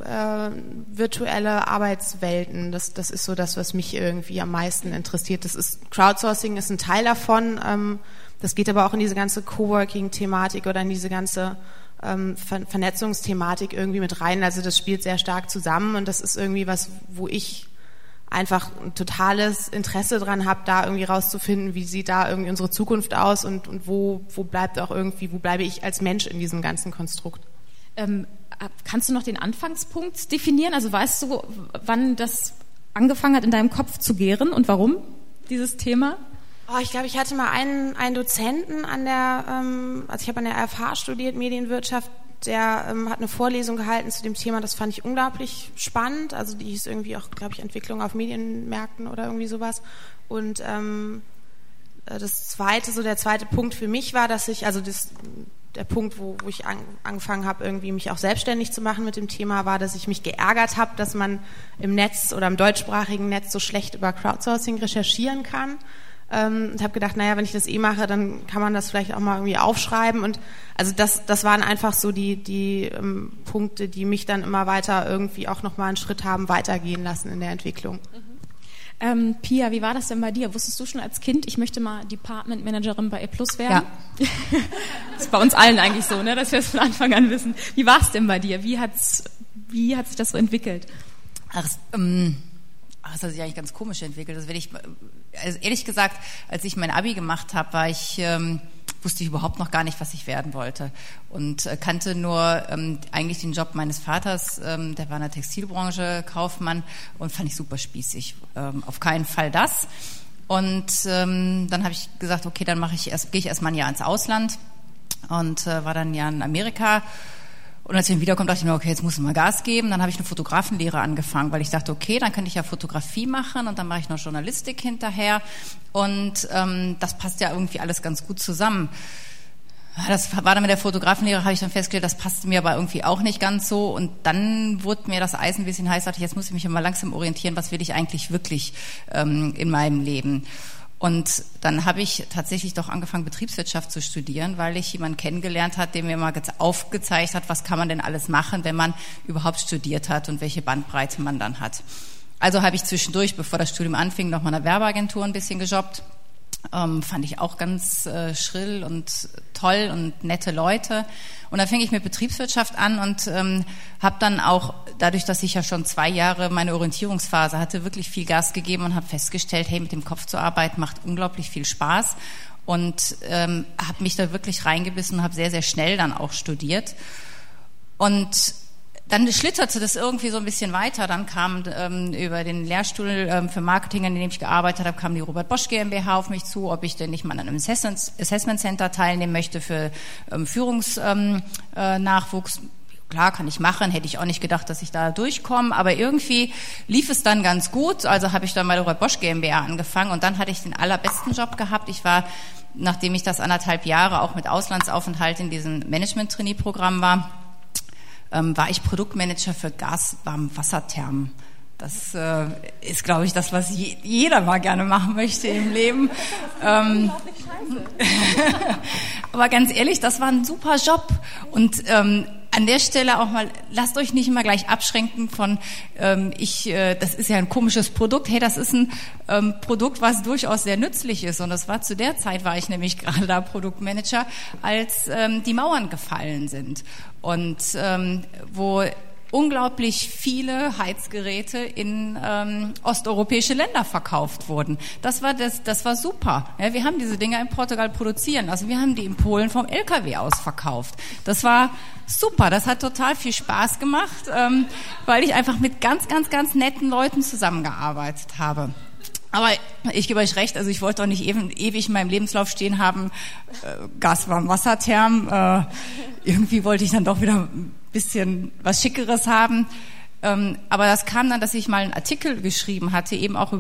virtuelle Arbeitswelten, das ist so das, was mich irgendwie am meisten interessiert. Crowdsourcing ist ein Teil davon, das geht aber auch in diese ganze Coworking-Thematik oder in diese ganze Vernetzungsthematik irgendwie mit rein. Also das spielt sehr stark zusammen und das ist irgendwie was, wo ich einfach ein totales Interesse dran habe, da irgendwie rauszufinden, wie sieht da irgendwie unsere Zukunft aus und wo bleibe ich als Mensch in diesem ganzen Konstrukt. Kannst du noch den Anfangspunkt definieren? Also weißt du, wann das angefangen hat, in deinem Kopf zu gären und warum dieses Thema? Ich glaube, ich hatte mal einen Dozenten also ich habe an der FH studiert, Medienwirtschaft, der hat eine Vorlesung gehalten zu dem Thema, das fand ich unglaublich spannend, also die hieß irgendwie auch, glaube ich, Entwicklung auf Medienmärkten oder irgendwie sowas und der zweite Punkt für mich war, dass ich, der Punkt, wo ich angefangen habe, irgendwie mich auch selbstständig zu machen mit dem Thema, war, dass ich mich geärgert habe, dass man im Netz oder im deutschsprachigen Netz so schlecht über Crowdsourcing recherchieren kann. Und habe gedacht, naja, wenn ich das mache, dann kann man das vielleicht auch mal irgendwie aufschreiben und also das waren einfach so die Punkte, die mich dann immer weiter irgendwie auch nochmal einen Schritt haben weitergehen lassen in der Entwicklung. Pia, wie war das denn bei dir? Wusstest du schon als Kind, ich möchte mal Department Managerin bei E+ werden? Ja. Das ist bei uns allen eigentlich so, ne, dass wir es von Anfang an wissen. Wie war es denn bei dir? Wie hat sich das so entwickelt? Das hat sich eigentlich ganz komisch entwickelt. Also ehrlich gesagt, als ich mein Abi gemacht habe, wusste ich überhaupt noch gar nicht, was ich werden wollte und kannte nur eigentlich den Job meines Vaters, der war in der Textilbranche Kaufmann und fand ich super spießig. Auf keinen Fall das. Und dann habe ich gesagt, okay, dann gehe ich erstmal ein Jahr ins Ausland und war dann ein Jahr in Amerika. Und als ich dann wiederkomme, dachte ich mir, okay, jetzt muss ich mal Gas geben. Dann habe ich eine Fotografenlehre angefangen, weil ich dachte, okay, dann könnte ich ja Fotografie machen und dann mache ich noch Journalistik hinterher. Und das passt ja irgendwie alles ganz gut zusammen. Das war dann mit der Fotografenlehre, habe ich dann festgestellt, das passte mir aber irgendwie auch nicht ganz so. Und dann wurde mir das Eis ein bisschen heiß, dachte ich, jetzt muss ich mich mal langsam orientieren, was will ich eigentlich wirklich in meinem Leben. Und dann habe ich tatsächlich doch angefangen, Betriebswirtschaft zu studieren, weil ich jemanden kennengelernt habe, der mir mal aufgezeigt hat, was kann man denn alles machen, wenn man überhaupt studiert hat und welche Bandbreite man dann hat. Also habe ich zwischendurch, bevor das Studium anfing, noch mal in einer Werbeagentur ein bisschen gejobbt. Fand ich auch ganz schrill und toll und nette Leute. Und dann fing ich mit Betriebswirtschaft an und habe dann auch, dadurch, dass ich ja schon 2 Jahre meine Orientierungsphase hatte, wirklich viel Gas gegeben und habe festgestellt, hey, mit dem Kopf zu arbeiten macht unglaublich viel Spaß. Und habe mich da wirklich reingebissen und habe sehr, sehr schnell dann auch studiert. Und dann schlitterte das irgendwie so ein bisschen weiter. Dann kam über den Lehrstuhl für Marketing, an dem ich gearbeitet habe, kam die Robert Bosch GmbH auf mich zu, ob ich denn nicht mal an einem Assessment Center teilnehmen möchte für Führungsnachwuchs. Klar, kann ich machen, hätte ich auch nicht gedacht, dass ich da durchkomme, aber irgendwie lief es dann ganz gut. Also habe ich dann bei der Robert Bosch GmbH angefangen und dann hatte ich den allerbesten Job gehabt. Ich war, nachdem ich das 1,5 Jahre auch mit Auslandsaufenthalt in diesem Management-Trainee-Programm war, war ich Produktmanager für Gaswarmwasserthermen. Das ist, glaube ich, das, was jeder mal gerne machen möchte im Leben. Aber ganz ehrlich, das war ein super Job. Und an der Stelle auch mal, lasst euch nicht immer gleich abschränken von, das ist ja ein komisches Produkt. Hey, das ist ein Produkt, was durchaus sehr nützlich ist. Und das war zu der Zeit, war ich nämlich gerade da Produktmanager, als die Mauern gefallen sind. Und wo unglaublich viele Heizgeräte in osteuropäische Länder verkauft wurden. Das war super. Ja, wir haben diese Dinger in Portugal produzieren lassen. Wir haben die in Polen vom LKW aus verkauft. Das war super. Das hat total viel Spaß gemacht, weil ich einfach mit ganz, ganz, ganz netten Leuten zusammengearbeitet habe. Aber ich gebe euch recht, also ich wollte doch nicht ewig in meinem Lebenslauf stehen haben, Gaswarmwasserthermen. Irgendwie wollte ich dann doch wieder ein bisschen was Schickeres haben. Aber das kam dann, dass ich mal einen Artikel geschrieben hatte, eben auch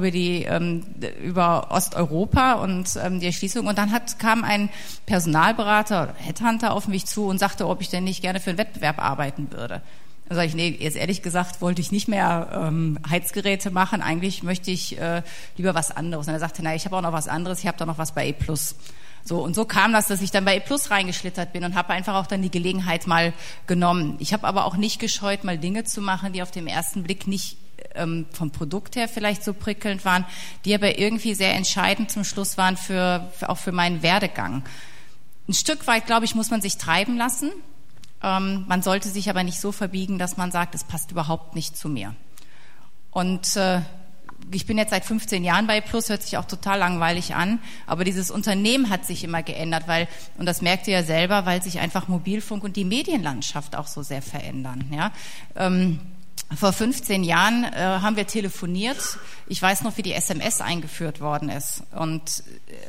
über Osteuropa und die Erschließung. Und dann kam ein Personalberater, Headhunter, auf mich zu und sagte, ob ich denn nicht gerne für einen Wettbewerb arbeiten würde. Dann sage ich, nee, jetzt ehrlich gesagt wollte ich nicht mehr Heizgeräte machen. Eigentlich möchte ich lieber was anderes. Und er sagte, ich habe auch noch was anderes. Ich habe da noch was bei E+. So, und so kam das, dass ich dann bei E+ reingeschlittert bin und habe einfach auch dann die Gelegenheit mal genommen. Ich habe aber auch nicht gescheut, mal Dinge zu machen, die auf den ersten Blick nicht vom Produkt her vielleicht so prickelnd waren, die aber irgendwie sehr entscheidend zum Schluss waren auch für meinen Werdegang. Ein Stück weit, glaube ich, muss man sich treiben lassen. Man sollte sich aber nicht so verbiegen, dass man sagt, es passt überhaupt nicht zu mir. Und ich bin jetzt seit 15 Jahren bei E+, hört sich auch total langweilig an, aber dieses Unternehmen hat sich immer geändert, und das merkt ihr ja selber, weil sich einfach Mobilfunk und die Medienlandschaft auch so sehr verändern. Ja? Vor 15 Jahren haben wir telefoniert. Ich weiß noch, wie die SMS eingeführt worden ist. Und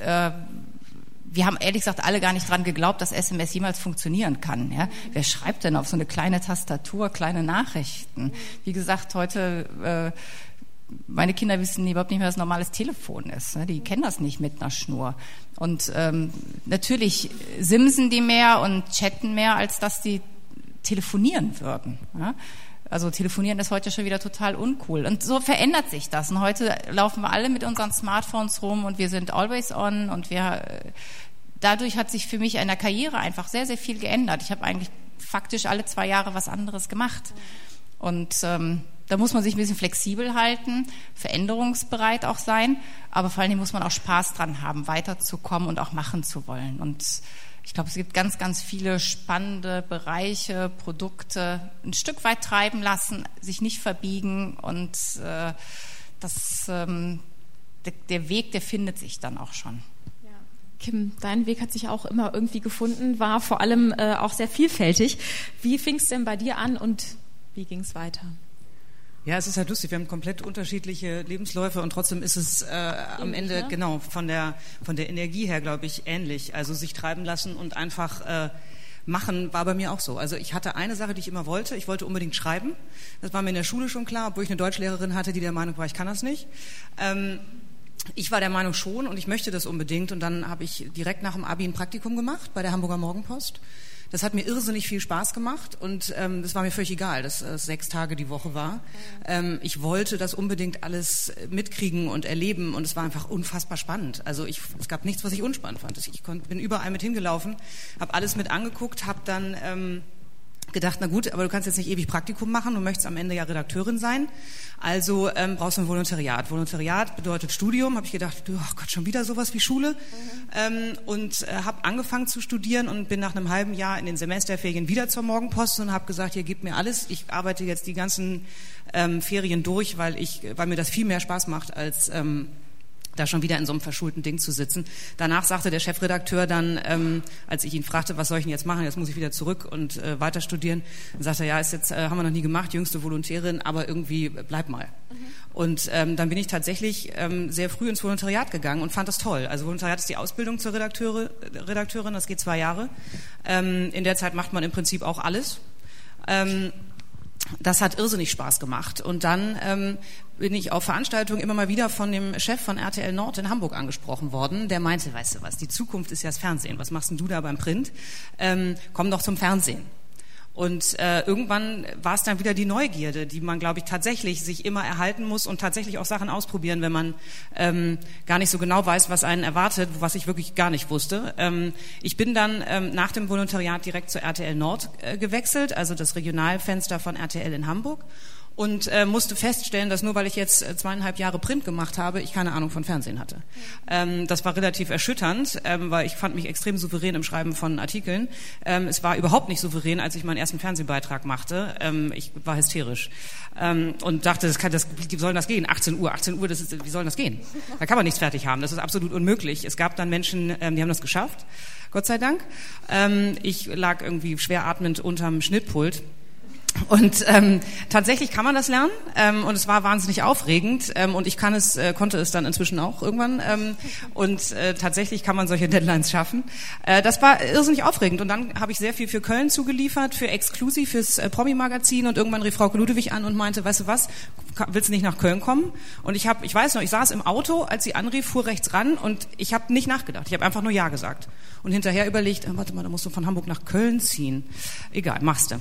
wir haben ehrlich gesagt alle gar nicht dran geglaubt, dass SMS jemals funktionieren kann. Ja? Wer schreibt denn auf so eine kleine Tastatur kleine Nachrichten? Wie gesagt, heute meine Kinder wissen überhaupt nicht mehr, was ein normales Telefon ist. Die kennen das nicht mit einer Schnur. Und natürlich simsen die mehr und chatten mehr, als dass die telefonieren würden. Ja? Also telefonieren ist heute schon wieder total uncool. Und so verändert sich das. Und heute laufen wir alle mit unseren Smartphones rum und wir sind always on. Und dadurch hat sich für mich in der Karriere einfach sehr, sehr viel geändert. Ich habe eigentlich faktisch alle 2 Jahre was anderes gemacht. Und da muss man sich ein bisschen flexibel halten, veränderungsbereit auch sein, aber vor allem muss man auch Spaß dran haben, weiterzukommen und auch machen zu wollen. Und ich glaube, es gibt ganz, ganz viele spannende Bereiche, Produkte, ein Stück weit treiben lassen, sich nicht verbiegen und der Weg, der findet sich dann auch schon. Kim, dein Weg hat sich auch immer irgendwie gefunden, war vor allem auch sehr vielfältig. Wie fing es denn bei dir an und wie ging es weiter? Ja, es ist halt lustig, wir haben komplett unterschiedliche Lebensläufe und trotzdem ist es am Ende, genau, von der Energie her, glaube ich, ähnlich. Also sich treiben lassen und einfach machen war bei mir auch so. Also ich hatte eine Sache, die ich immer wollte. Ich wollte unbedingt schreiben. Das war mir in der Schule schon klar, obwohl ich eine Deutschlehrerin hatte, die der Meinung war, ich kann das nicht. Ich war der Meinung schon und ich möchte das unbedingt. Und dann habe ich direkt nach dem Abi ein Praktikum gemacht bei der Hamburger Morgenpost. Das hat mir irrsinnig viel Spaß gemacht und das war mir völlig egal, dass es 6 Tage die Woche war. Ich wollte das unbedingt alles mitkriegen und erleben und es war einfach unfassbar spannend. Also es gab nichts, was ich unspannend fand. Ich bin überall mit hingelaufen, habe alles mit angeguckt, habe dann gedacht, na gut, aber du kannst jetzt nicht ewig Praktikum machen, du möchtest am Ende ja Redakteurin sein, also brauchst du ein Volontariat. Volontariat bedeutet Studium, habe ich gedacht, oh Gott, schon wieder sowas wie Schule und habe angefangen zu studieren und bin nach einem halben Jahr in den Semesterferien wieder zur Morgenpost und habe gesagt, hier, gib mir alles, ich arbeite jetzt die ganzen Ferien durch, weil mir das viel mehr Spaß macht, als da schon wieder in so einem verschulten Ding zu sitzen. Danach sagte der Chefredakteur dann, als ich ihn fragte, was soll ich denn jetzt machen, jetzt muss ich wieder zurück und weiter studieren, dann sagte er, ja, ist jetzt haben wir noch nie gemacht, jüngste Volontärin, aber irgendwie bleib mal. Und dann bin ich tatsächlich sehr früh ins Volontariat gegangen und fand das toll. Also Volontariat ist die Ausbildung zur Redakteurin, das geht 2 Jahre. In der Zeit macht man im Prinzip auch alles. Das hat irrsinnig Spaß gemacht. Und dann bin ich auf Veranstaltungen immer mal wieder von dem Chef von RTL Nord in Hamburg angesprochen worden. Der meinte, weißt du was, die Zukunft ist ja das Fernsehen. Was machst denn du da beim Print? Komm doch zum Fernsehen. Und irgendwann war es dann wieder die Neugierde, die man, glaube ich, tatsächlich sich immer erhalten muss und tatsächlich auch Sachen ausprobieren, wenn man gar nicht so genau weiß, was einen erwartet, was ich wirklich gar nicht wusste. Ich bin dann nach dem Volontariat direkt zur RTL Nord gewechselt, also das Regionalfenster von RTL in Hamburg. Und musste feststellen, dass nur weil ich jetzt 2,5 Jahre Print gemacht habe, ich keine Ahnung von Fernsehen hatte. Das war relativ erschütternd, weil ich fand mich extrem souverän im Schreiben von Artikeln. Es war überhaupt nicht souverän, als ich meinen ersten Fernsehbeitrag machte. Ich war hysterisch und dachte, wie soll das gehen? 18 Uhr, wie soll das gehen? Da kann man nichts fertig haben, das ist absolut unmöglich. Es gab dann Menschen, die haben das geschafft, Gott sei Dank. Ich lag irgendwie schwer atmend unterm Schnittpult. Und tatsächlich kann man das lernen und es war wahnsinnig aufregend und ich konnte es dann inzwischen auch irgendwann und tatsächlich kann man solche Deadlines schaffen. Das war irrsinnig aufregend und dann habe ich sehr viel für Köln zugeliefert, für Exclusive, fürs Promi-Magazin und irgendwann rief Frauke Ludewig an und meinte, weißt du was, willst du nicht nach Köln kommen? Und ich weiß noch, ich saß im Auto, als sie anrief, fuhr rechts ran und ich habe nicht nachgedacht, ich habe einfach nur Ja gesagt und hinterher überlegt, warte mal, da musst du von Hamburg nach Köln ziehen. Egal, machst du.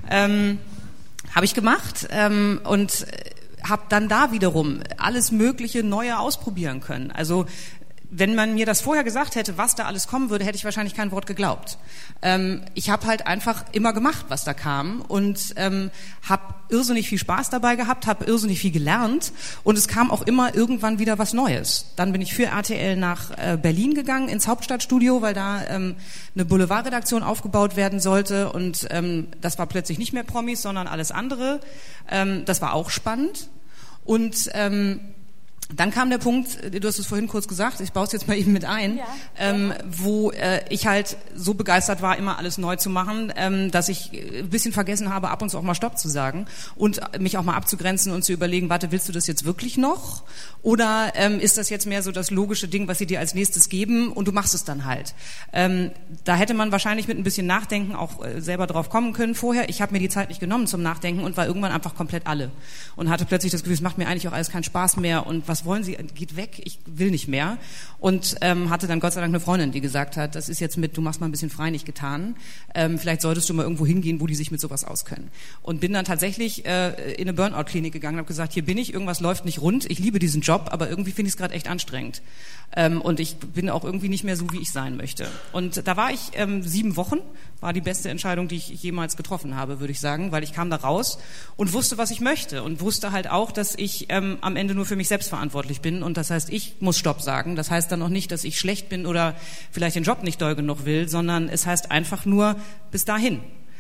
Habe ich gemacht und habe dann da wiederum alles Mögliche Neue ausprobieren können. Also wenn man mir das vorher gesagt hätte, was da alles kommen würde, hätte ich wahrscheinlich kein Wort geglaubt. Ich habe halt einfach immer gemacht, was da kam und habe irrsinnig viel Spaß dabei gehabt, habe irrsinnig viel gelernt und es kam auch immer irgendwann wieder was Neues. Dann bin ich für RTL nach Berlin gegangen, ins Hauptstadtstudio, weil da eine Boulevardredaktion aufgebaut werden sollte und das war plötzlich nicht mehr Promis, sondern alles andere. Das war auch spannend und dann kam der Punkt, du hast es vorhin kurz gesagt, ich baue es jetzt mal eben mit ein, wo ich halt so begeistert war, immer alles neu zu machen, dass ich ein bisschen vergessen habe, ab und zu auch mal Stopp zu sagen und mich auch mal abzugrenzen und zu überlegen, warte, willst du das jetzt wirklich noch? Oder ist das jetzt mehr so das logische Ding, was sie dir als nächstes geben und du machst es dann halt? Da hätte man wahrscheinlich mit ein bisschen Nachdenken auch selber drauf kommen können vorher. Ich habe mir die Zeit nicht genommen zum Nachdenken und war irgendwann einfach komplett alle und hatte plötzlich das Gefühl, es macht mir eigentlich auch alles keinen Spaß mehr und was wollen Sie? Geht weg, ich will nicht mehr. Und hatte dann Gott sei Dank eine Freundin, die gesagt hat, das ist jetzt du machst mal ein bisschen frei nicht getan. Vielleicht solltest du mal irgendwo hingehen, wo die sich mit sowas auskennen. Und bin dann tatsächlich in eine Burnout-Klinik gegangen und habe gesagt, hier bin ich, irgendwas läuft nicht rund, ich liebe diesen Job, aber irgendwie finde ich es gerade echt anstrengend. Und ich bin auch irgendwie nicht mehr so, wie ich sein möchte. Und da war ich 7 Wochen, war die beste Entscheidung, die ich jemals getroffen habe, würde ich sagen, weil ich kam da raus und wusste, was ich möchte und wusste halt auch, dass ich am Ende nur für mich selbst verantwortlich bin und das heißt, ich muss Stopp sagen. Das heißt dann noch nicht, dass ich schlecht bin oder vielleicht den Job nicht doll genug will, sondern es heißt einfach nur bis dahin.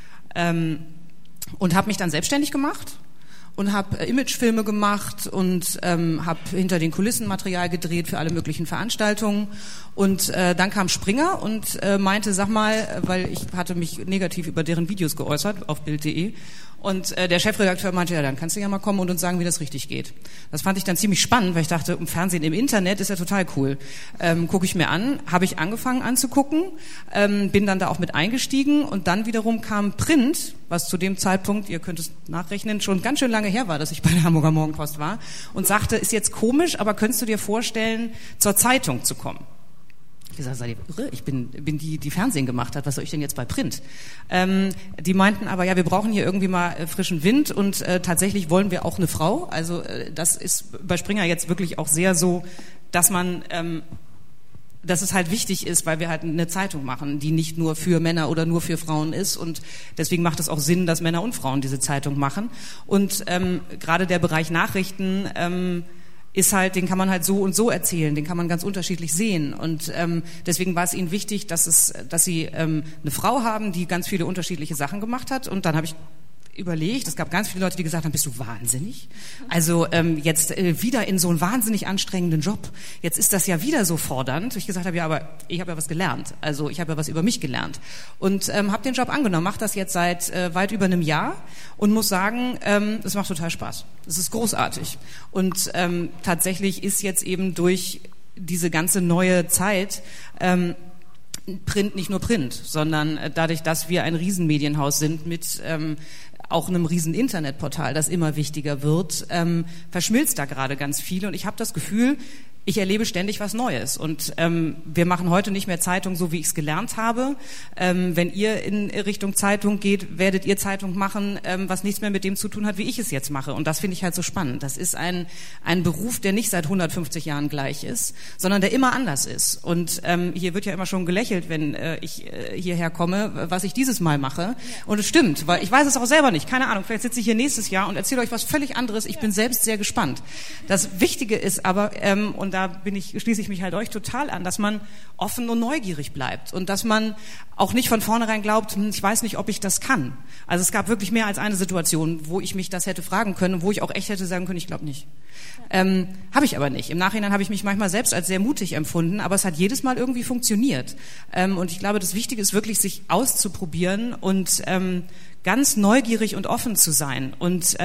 Und habe mich dann selbstständig gemacht und habe Imagefilme gemacht und habe hinter den Kulissen Material gedreht für alle möglichen Veranstaltungen und dann kam Springer und meinte, sag mal, weil ich hatte mich negativ über deren Videos geäußert auf Bild.de und der Chefredakteur meinte, ja, dann kannst du ja mal kommen und uns sagen, wie das richtig geht. Das fand ich dann ziemlich spannend, weil ich dachte, im Fernsehen, im Internet ist ja total cool. Gucke ich mir an, habe ich angefangen anzugucken, bin dann da auch mit eingestiegen und dann wiederum kam Print, was zu dem Zeitpunkt, ihr könnt es nachrechnen, schon ganz schön lange her war, dass ich bei der Hamburger Morgenpost war und sagte, ist jetzt komisch, aber könntest du dir vorstellen, zur Zeitung zu kommen? Ich gesagt, seid ihr irre? Ich bin die Fernsehen gemacht hat. Was soll ich denn jetzt bei Print? Die meinten aber, ja, wir brauchen hier irgendwie mal frischen Wind und tatsächlich wollen wir auch eine Frau. Also das ist bei Springer jetzt wirklich auch sehr so, dass es halt wichtig ist, weil wir halt eine Zeitung machen, die nicht nur für Männer oder nur für Frauen ist und deswegen macht es auch Sinn, dass Männer und Frauen diese Zeitung machen. Und gerade der Bereich Nachrichten ist halt, den kann man halt so und so erzählen, den kann man ganz unterschiedlich sehen und deswegen war es ihnen wichtig, dass sie eine Frau haben, die ganz viele unterschiedliche Sachen gemacht hat und dann habe ich überlegt, es gab ganz viele Leute, die gesagt haben, bist du wahnsinnig? Also jetzt wieder in so einen wahnsinnig anstrengenden Job, jetzt ist das ja wieder so fordernd. Ich gesagt habe, ja, aber ich habe ja was gelernt, also ich habe ja was über mich gelernt und habe den Job angenommen, mache das jetzt seit weit über einem Jahr und muss sagen, es macht total Spaß. Es ist großartig und tatsächlich ist jetzt eben durch diese ganze neue Zeit Print nicht nur Print, sondern dadurch, dass wir ein Riesenmedienhaus sind mit auch einem riesen Internetportal, das immer wichtiger wird, verschmilzt da gerade ganz viel und ich habe das Gefühl, ich erlebe ständig was Neues und wir machen heute nicht mehr Zeitung so, wie ich es gelernt habe. Wenn ihr in Richtung Zeitung geht, werdet ihr Zeitung machen, was nichts mehr mit dem zu tun hat, wie ich es jetzt mache. Und das finde ich halt so spannend. Das ist ein Beruf, der nicht seit 150 Jahren gleich ist, sondern der immer anders ist. Und hier wird ja immer schon gelächelt, wenn ich hierher komme, was ich dieses Mal mache. Und es stimmt, weil ich weiß es auch selber nicht. Keine Ahnung, vielleicht sitze ich hier nächstes Jahr und erzähle euch was völlig anderes. Ich bin selbst sehr gespannt. Das Wichtige ist aber, und da schließe ich mich halt euch total an, dass man offen und neugierig bleibt und dass man auch nicht von vornherein glaubt, ich weiß nicht, ob ich das kann. Also es gab wirklich mehr als eine Situation, wo ich mich das hätte fragen können und wo ich auch echt hätte sagen können, ich glaube nicht. Habe ich aber nicht. Im Nachhinein habe ich mich manchmal selbst als sehr mutig empfunden, aber es hat jedes Mal irgendwie funktioniert. Und ich glaube, das Wichtige ist wirklich, sich auszuprobieren und ganz neugierig und offen zu sein. Und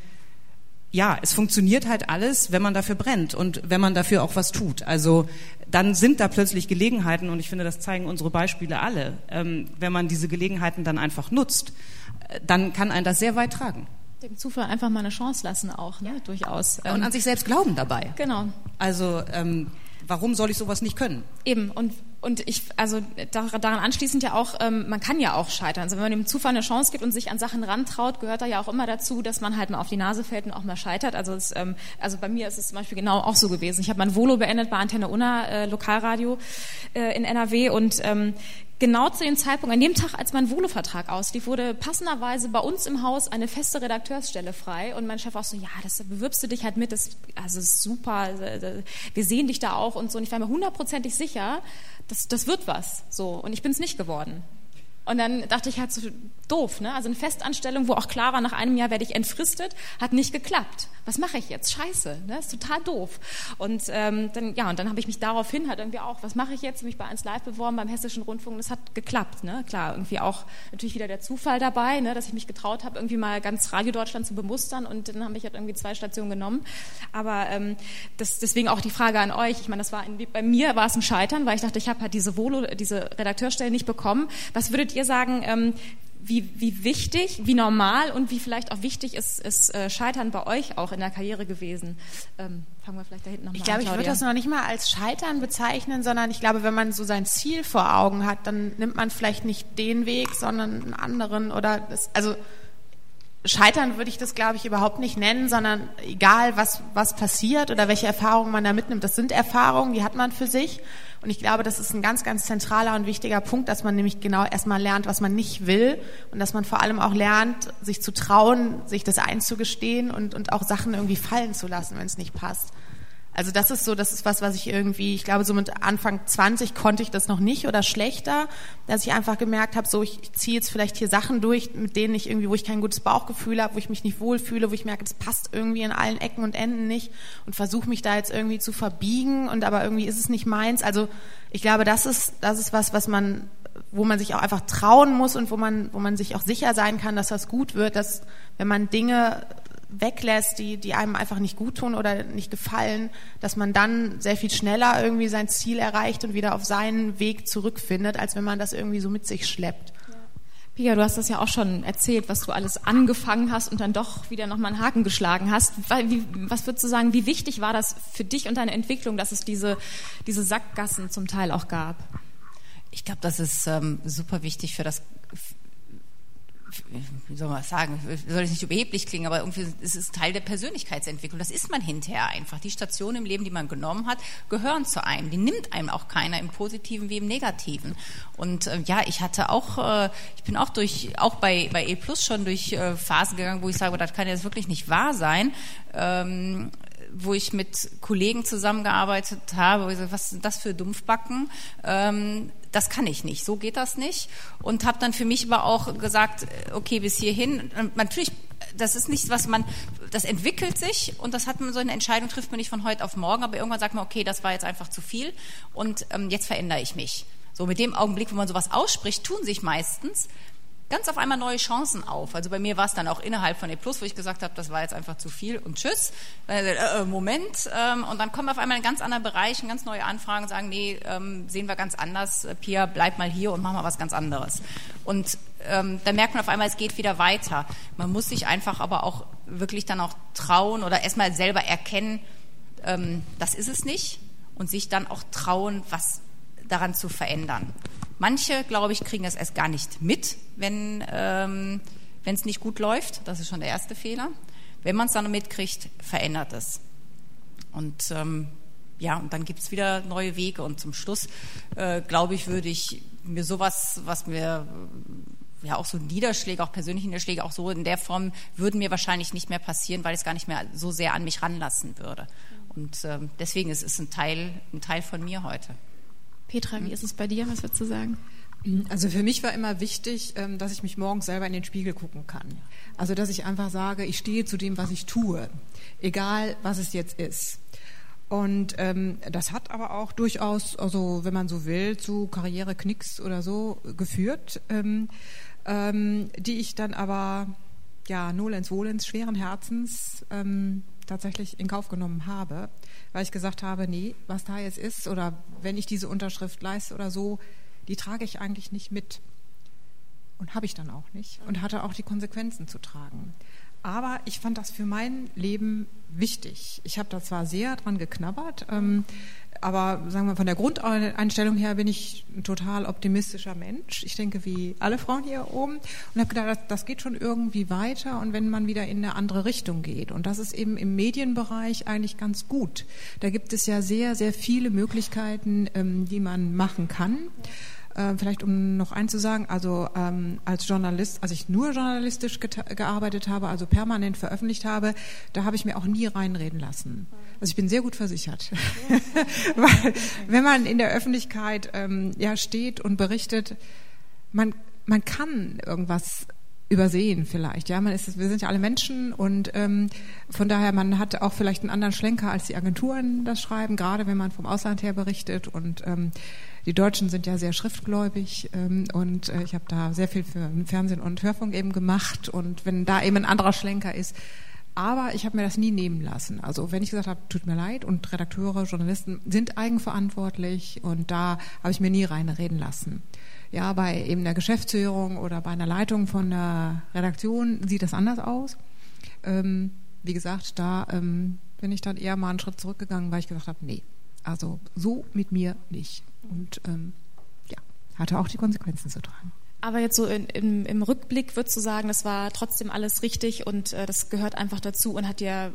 ja, es funktioniert halt alles, wenn man dafür brennt und wenn man dafür auch was tut. Also dann sind da plötzlich Gelegenheiten und ich finde, das zeigen unsere Beispiele alle. Wenn man diese Gelegenheiten dann einfach nutzt, dann kann einen das sehr weit tragen. Dem Zufall einfach mal eine Chance lassen auch, ne? Durchaus. Und an sich selbst glauben dabei. Genau. Also warum soll ich sowas nicht können? Eben, und ich, also daran anschließend ja auch, man kann ja auch scheitern. Also wenn man dem Zufall eine Chance gibt und sich an Sachen rantraut, gehört da ja auch immer dazu, dass man halt mal auf die Nase fällt und auch mal scheitert. Also bei mir ist es zum Beispiel genau auch so gewesen. Ich habe mein Volo beendet bei Antenne Unna, Lokalradio in NRW und genau zu dem Zeitpunkt, an dem Tag, als mein Volo-Vertrag auslief, wurde passenderweise bei uns im Haus eine feste Redakteursstelle frei und mein Chef auch so, ja, das bewirbst du dich halt mit, das ist super, wir sehen dich da auch und so. Und ich war mir 100%ig sicher, das wird was. So. Und ich bin es nicht geworden. Und dann dachte ich halt so, doof, ne? Also eine Festanstellung, wo auch klar war, nach einem Jahr werde ich entfristet, hat nicht geklappt. Was mache ich jetzt? Scheiße, ne? Ist total doof. Und dann habe ich mich daraufhin halt irgendwie auch, was mache ich jetzt? Mich bei 1 Live beworben, beim Hessischen Rundfunk, das hat geklappt, ne? Klar, irgendwie auch natürlich wieder der Zufall dabei, ne? Dass ich mich getraut habe, irgendwie mal ganz Radio Deutschland zu bemustern und dann habe ich halt irgendwie 2 Stationen genommen. Aber deswegen auch die Frage an euch, ich meine, bei mir war es ein Scheitern, weil ich dachte, ich habe halt diese Redakteurstelle nicht bekommen. Was würdet ihr sagen, wie wichtig, wie normal und wie vielleicht auch wichtig ist Scheitern bei euch auch in der Karriere gewesen? Fangen wir vielleicht da hinten nochmal an. Ich glaube, ich würde das noch nicht mal als Scheitern bezeichnen, sondern ich glaube, wenn man so sein Ziel vor Augen hat, dann nimmt man vielleicht nicht den Weg, sondern einen anderen oder also Scheitern würde ich das, glaube ich, überhaupt nicht nennen, sondern egal, was passiert oder welche Erfahrungen man da mitnimmt, das sind Erfahrungen, die hat man für sich. Und ich glaube, das ist ein ganz, ganz zentraler und wichtiger Punkt, dass man nämlich genau erstmal lernt, was man nicht will und dass man vor allem auch lernt, sich zu trauen, sich das einzugestehen und auch Sachen irgendwie fallen zu lassen, wenn es nicht passt. Also das ist was ich irgendwie, ich glaube, so mit Anfang 20 konnte ich das noch nicht oder schlechter, dass ich einfach gemerkt habe, so ich ziehe jetzt vielleicht hier Sachen durch, mit denen ich irgendwie, wo ich kein gutes Bauchgefühl habe, wo ich mich nicht wohlfühle, wo ich merke, das passt irgendwie in allen Ecken und Enden nicht und versuche mich da jetzt irgendwie zu verbiegen und aber irgendwie ist es nicht meins. Also ich glaube, das ist was wo man sich auch einfach trauen muss und wo man sich auch sicher sein kann, dass das gut wird, dass wenn man Dinge weglässt, die einem einfach nicht gut tun oder nicht gefallen, dass man dann sehr viel schneller irgendwie sein Ziel erreicht und wieder auf seinen Weg zurückfindet, als wenn man das irgendwie so mit sich schleppt. Ja. Pia, du hast das ja auch schon erzählt, was du alles angefangen hast und dann doch wieder nochmal einen Haken geschlagen hast. Was würdest du sagen, wie wichtig war das für dich und deine Entwicklung, dass es diese Sackgassen zum Teil auch gab? Ich glaube, das ist super wichtig für das, wie soll man das sagen, soll es nicht überheblich klingen, aber irgendwie es ist Teil der Persönlichkeitsentwicklung. Das ist man hinterher einfach. Die Stationen im Leben, die man genommen hat, gehören zu einem. Die nimmt einem auch keiner im Positiven wie im Negativen. Und ich bin auch bei E+ schon durch Phasen gegangen, wo ich sage, das kann jetzt wirklich nicht wahr sein, wo ich mit Kollegen zusammengearbeitet habe, wo ich sage, was sind das für Dumpfbacken? Das kann ich nicht, so geht das nicht. Und habe dann für mich aber auch gesagt, okay, bis hierhin. Und natürlich, das ist nichts, das entwickelt sich und so eine Entscheidung trifft man nicht von heute auf morgen, aber irgendwann sagt man, okay, das war jetzt einfach zu viel und jetzt verändere ich mich. So mit dem Augenblick, wo man sowas ausspricht, tun sich meistens ganz auf einmal neue Chancen auf. Also bei mir war es dann auch innerhalb von E+, wo ich gesagt habe, das war jetzt einfach zu viel und tschüss. Moment. Und dann kommen wir auf einmal in einen ganz anderen Bereich, ganz neue Anfragen und sagen, nee, sehen wir ganz anders. Pia, bleib mal hier und mach mal was ganz anderes. Und da merkt man auf einmal, es geht wieder weiter. Man muss sich einfach aber auch wirklich dann auch trauen oder erstmal selber erkennen, das ist es nicht. und sich dann auch trauen, was daran zu verändern. Manche, glaube ich, kriegen das erst gar nicht mit, wenn es nicht gut läuft. Das ist schon der erste Fehler. Wenn man es dann mitkriegt, verändert es. Und und dann gibt es wieder neue Wege. Und zum Schluss, glaube ich, würde ich mir sowas, was mir auch so Niederschläge, auch persönliche Niederschläge, auch so in der Form, würden mir wahrscheinlich nicht mehr passieren, weil ich es gar nicht mehr so sehr an mich ranlassen würde. Und deswegen ist es ein Teil von mir heute. Petra, wie ist es bei dir? Was würdest du sagen? Also für mich war immer wichtig, dass ich mich morgens selber in den Spiegel gucken kann. Also dass ich einfach sage, ich stehe zu dem, was ich tue, egal was es jetzt ist. Und das hat aber auch durchaus, also wenn man so will, zu Karriereknicks oder so geführt, die ich dann aber nolens volens, schweren Herzens tatsächlich in Kauf genommen habe, weil ich gesagt habe, nee, was da jetzt ist oder wenn ich diese Unterschrift leiste oder so, die trage ich eigentlich nicht mit. Und habe ich dann auch nicht und hatte auch die Konsequenzen zu tragen. Aber ich fand das für mein Leben wichtig. Ich habe da zwar sehr dran geknabbert, aber sagen wir von der Grundeinstellung her bin ich ein total optimistischer Mensch. Ich denke wie alle Frauen hier oben und habe gedacht, das geht schon irgendwie weiter und wenn man wieder in eine andere Richtung geht. Und das ist eben im Medienbereich eigentlich ganz gut. Da gibt es ja sehr, sehr viele Möglichkeiten, die man machen kann. Vielleicht um noch eins zu sagen, also als Journalist, als ich nur journalistisch gearbeitet habe, also permanent veröffentlicht habe, da habe ich mir auch nie reinreden lassen. Also ich bin sehr gut versichert. Weil wenn man in der Öffentlichkeit steht und berichtet, man kann irgendwas übersehen vielleicht. Ja, wir sind ja alle Menschen und von daher, man hat auch vielleicht einen anderen Schlenker, als die Agenturen das schreiben, gerade wenn man vom Ausland her berichtet und die Deutschen sind ja sehr schriftgläubig und ich habe da sehr viel für Fernsehen und Hörfunk eben gemacht und wenn da eben ein anderer Schlenker ist, aber ich habe mir das nie nehmen lassen. Also wenn ich gesagt habe, tut mir leid und Redakteure, Journalisten sind eigenverantwortlich und da habe ich mir nie reinreden lassen. Ja, bei eben der Geschäftsführung oder bei einer Leitung von einer Redaktion sieht das anders aus. Wie gesagt, da bin ich dann eher mal einen Schritt zurückgegangen, weil ich gesagt habe, nee, also so mit mir nicht. Und hatte auch die Konsequenzen zu tragen. Aber jetzt so im Rückblick würdest du sagen, das war trotzdem alles richtig und das gehört einfach dazu und hat dir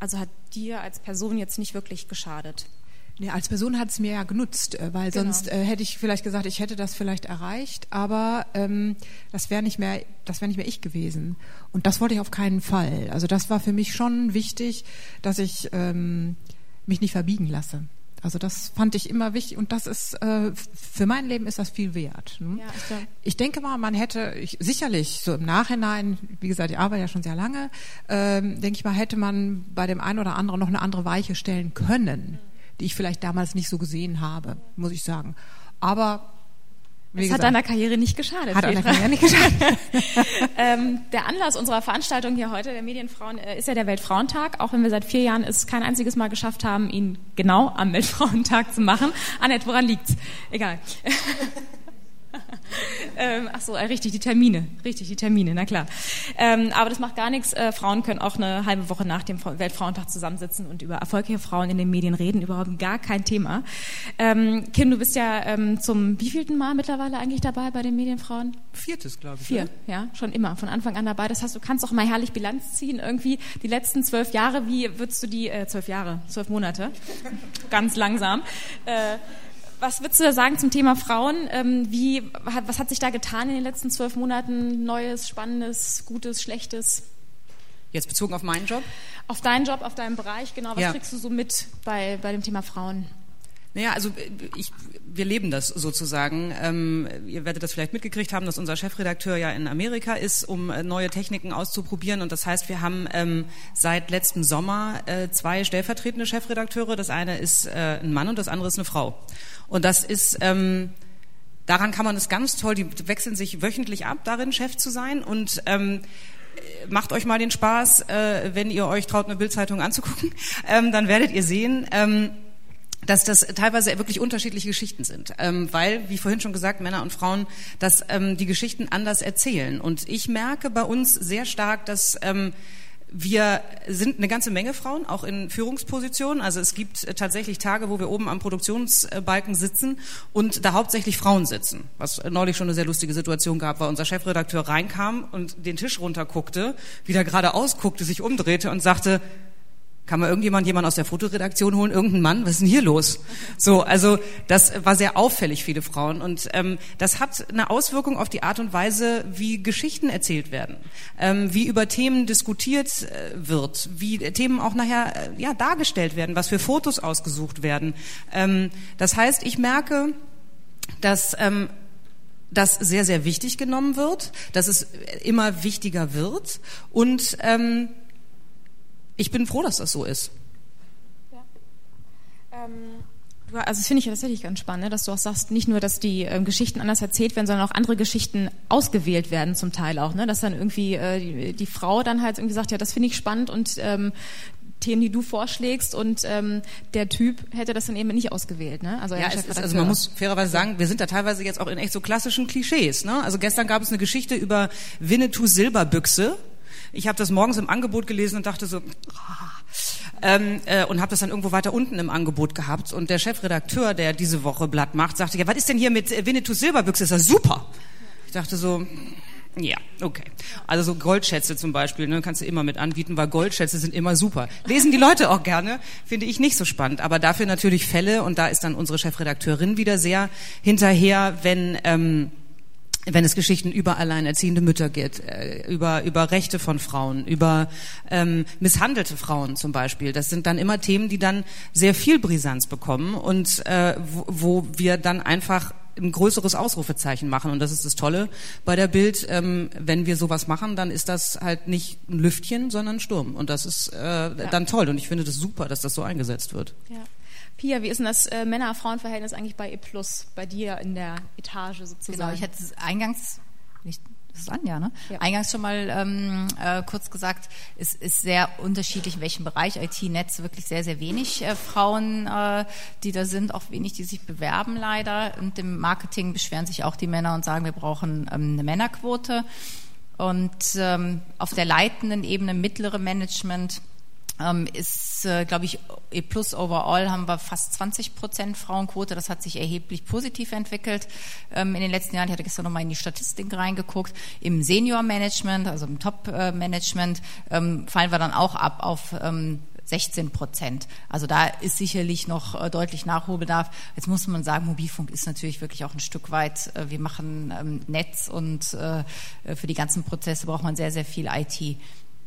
als Person jetzt nicht wirklich geschadet? Nee, als Person hat es mir ja genutzt, weil sonst hätte ich vielleicht gesagt, ich hätte das vielleicht erreicht, aber das wäre nicht mehr ich gewesen. Und das wollte ich auf keinen Fall. Also das war für mich schon wichtig, dass ich mich nicht verbiegen lasse. Also das fand ich immer wichtig und das ist für mein Leben ist das viel wert. Ne? Ja, ich denke mal, man hätte sicherlich so im Nachhinein, wie gesagt, ich arbeite ja schon sehr lange, denke ich mal, hätte man bei dem einen oder anderen noch eine andere Weiche stellen können, die ich vielleicht damals nicht so gesehen habe, muss ich sagen. Aber es hat deiner Karriere nicht geschadet. Hat deiner Karriere nicht geschadet. Der Anlass unserer Veranstaltung hier heute, der Medienfrauen, ist ja der Weltfrauentag, auch wenn wir seit 4 Jahren es kein einziges Mal geschafft haben, ihn genau am Weltfrauentag zu machen. Annette, woran liegt's? Egal. Richtig, die Termine, na klar. Aber das macht gar nichts. Frauen können auch eine halbe Woche nach dem Weltfrauentag zusammensitzen und über erfolgreiche Frauen in den Medien reden, überhaupt gar kein Thema. Kim, du bist ja zum wievielten Mal mittlerweile eigentlich dabei bei den Medienfrauen? 4. glaube ich. 4, ja, schon immer, von Anfang an dabei. Das heißt, du kannst auch mal herrlich Bilanz ziehen, irgendwie die letzten 12 Jahre, wie würdest du die, 12 Monate, ganz langsam, was würdest du da sagen zum Thema Frauen? Was hat sich da getan in den letzten 12 Monaten? Neues, Spannendes, Gutes, Schlechtes? Jetzt bezogen auf meinen Job? Auf deinen Job, auf deinen Bereich, genau. Was kriegst du so mit bei dem Thema Frauen? Naja, also wir leben das sozusagen. Ihr werdet das vielleicht mitgekriegt haben, dass unser Chefredakteur ja in Amerika ist, um neue Techniken auszuprobieren. Und das heißt, wir haben seit letztem Sommer 2 stellvertretende Chefredakteure. Das eine ist ein Mann und das andere ist eine Frau. Und das ist, daran kann man es ganz toll, die wechseln sich wöchentlich ab, darin Chef zu sein. Und macht euch mal den Spaß, wenn ihr euch traut, eine Bild-Zeitung anzugucken, dann werdet ihr sehen, dass das teilweise wirklich unterschiedliche Geschichten sind, weil, wie vorhin schon gesagt, Männer und Frauen, dass die Geschichten anders erzählen. Und ich merke bei uns sehr stark, dass Wir sind eine ganze Menge Frauen, auch in Führungspositionen. Also es gibt tatsächlich Tage, wo wir oben am Produktionsbalken sitzen und da hauptsächlich Frauen sitzen. Was neulich schon eine sehr lustige Situation gab, weil unser Chefredakteur reinkam und den Tisch runterguckte, wieder geradeaus guckte, sich umdrehte und sagte, kann man jemand aus der Fotoredaktion holen, irgendeinen Mann? Was ist denn hier los? So, also das war sehr auffällig, viele Frauen. Und das hat eine Auswirkung auf die Art und Weise, wie Geschichten erzählt werden, wie über Themen diskutiert wird, wie Themen auch nachher dargestellt werden, was für Fotos ausgesucht werden. Das heißt, ich merke, dass das sehr, sehr wichtig genommen wird, dass es immer wichtiger wird und ich bin froh, dass das so ist. Ja. Also das finde ich ja tatsächlich ganz spannend, ne? Dass du auch sagst, nicht nur, dass die Geschichten anders erzählt werden, sondern auch andere Geschichten ausgewählt werden zum Teil auch. Ne? Dass dann irgendwie die Frau dann halt irgendwie sagt, ja, das finde ich spannend und Themen, die du vorschlägst und der Typ hätte das dann eben nicht ausgewählt. Ne? Also man muss fairerweise sagen, wir sind da teilweise jetzt auch in echt so klassischen Klischees. Ne? Also gestern gab es eine Geschichte über Winnetou Silberbüchse. Ich habe das morgens im Angebot gelesen und dachte so, und habe das dann irgendwo weiter unten im Angebot gehabt. Und der Chefredakteur, der diese Woche Blatt macht, sagte, ja, was ist denn hier mit Winnetou Silberbüchse? Ist das super. Ich dachte so, ja, okay. Also so Goldschätze zum Beispiel, ne, kannst du immer mit anbieten, weil Goldschätze sind immer super. Lesen die Leute auch gerne, finde ich nicht so spannend. Aber dafür natürlich Fälle, und da ist dann unsere Chefredakteurin wieder sehr hinterher, wenn es Geschichten über alleinerziehende Mütter geht, über Rechte von Frauen, über misshandelte Frauen zum Beispiel. Das sind dann immer Themen, die dann sehr viel Brisanz bekommen und wo wir dann einfach ein größeres Ausrufezeichen machen. Und das ist das Tolle bei der Bild. Wenn wir sowas machen, dann ist das halt nicht ein Lüftchen, sondern ein Sturm. Und das ist dann toll. Und ich finde das super, dass das so eingesetzt wird. Ja. Pia, wie ist denn das Männer-Frauen-Verhältnis eigentlich bei E+, bei dir in der Etage sozusagen? Genau, ich hatte es eingangs, das ist Anja, ne? Ja. Eingangs schon mal kurz gesagt, es ist sehr unterschiedlich, in welchem Bereich, IT-Netz wirklich sehr, sehr wenig Frauen, die da sind, auch wenig, die sich bewerben leider. Und im Marketing beschweren sich auch die Männer und sagen, wir brauchen eine Männerquote. Und auf der leitenden Ebene, mittlere Management, ist, glaube ich, E+ overall haben wir fast 20% Frauenquote. Das hat sich erheblich positiv entwickelt in den letzten Jahren. Ich hatte gestern nochmal in die Statistik reingeguckt. Im Senior-Management, also im Top-Management, fallen wir dann auch ab auf 16%. Also da ist sicherlich noch deutlich Nachholbedarf. Jetzt muss man sagen, Mobilfunk ist natürlich wirklich auch ein Stück weit, wir machen Netz und für die ganzen Prozesse braucht man sehr, sehr viel IT.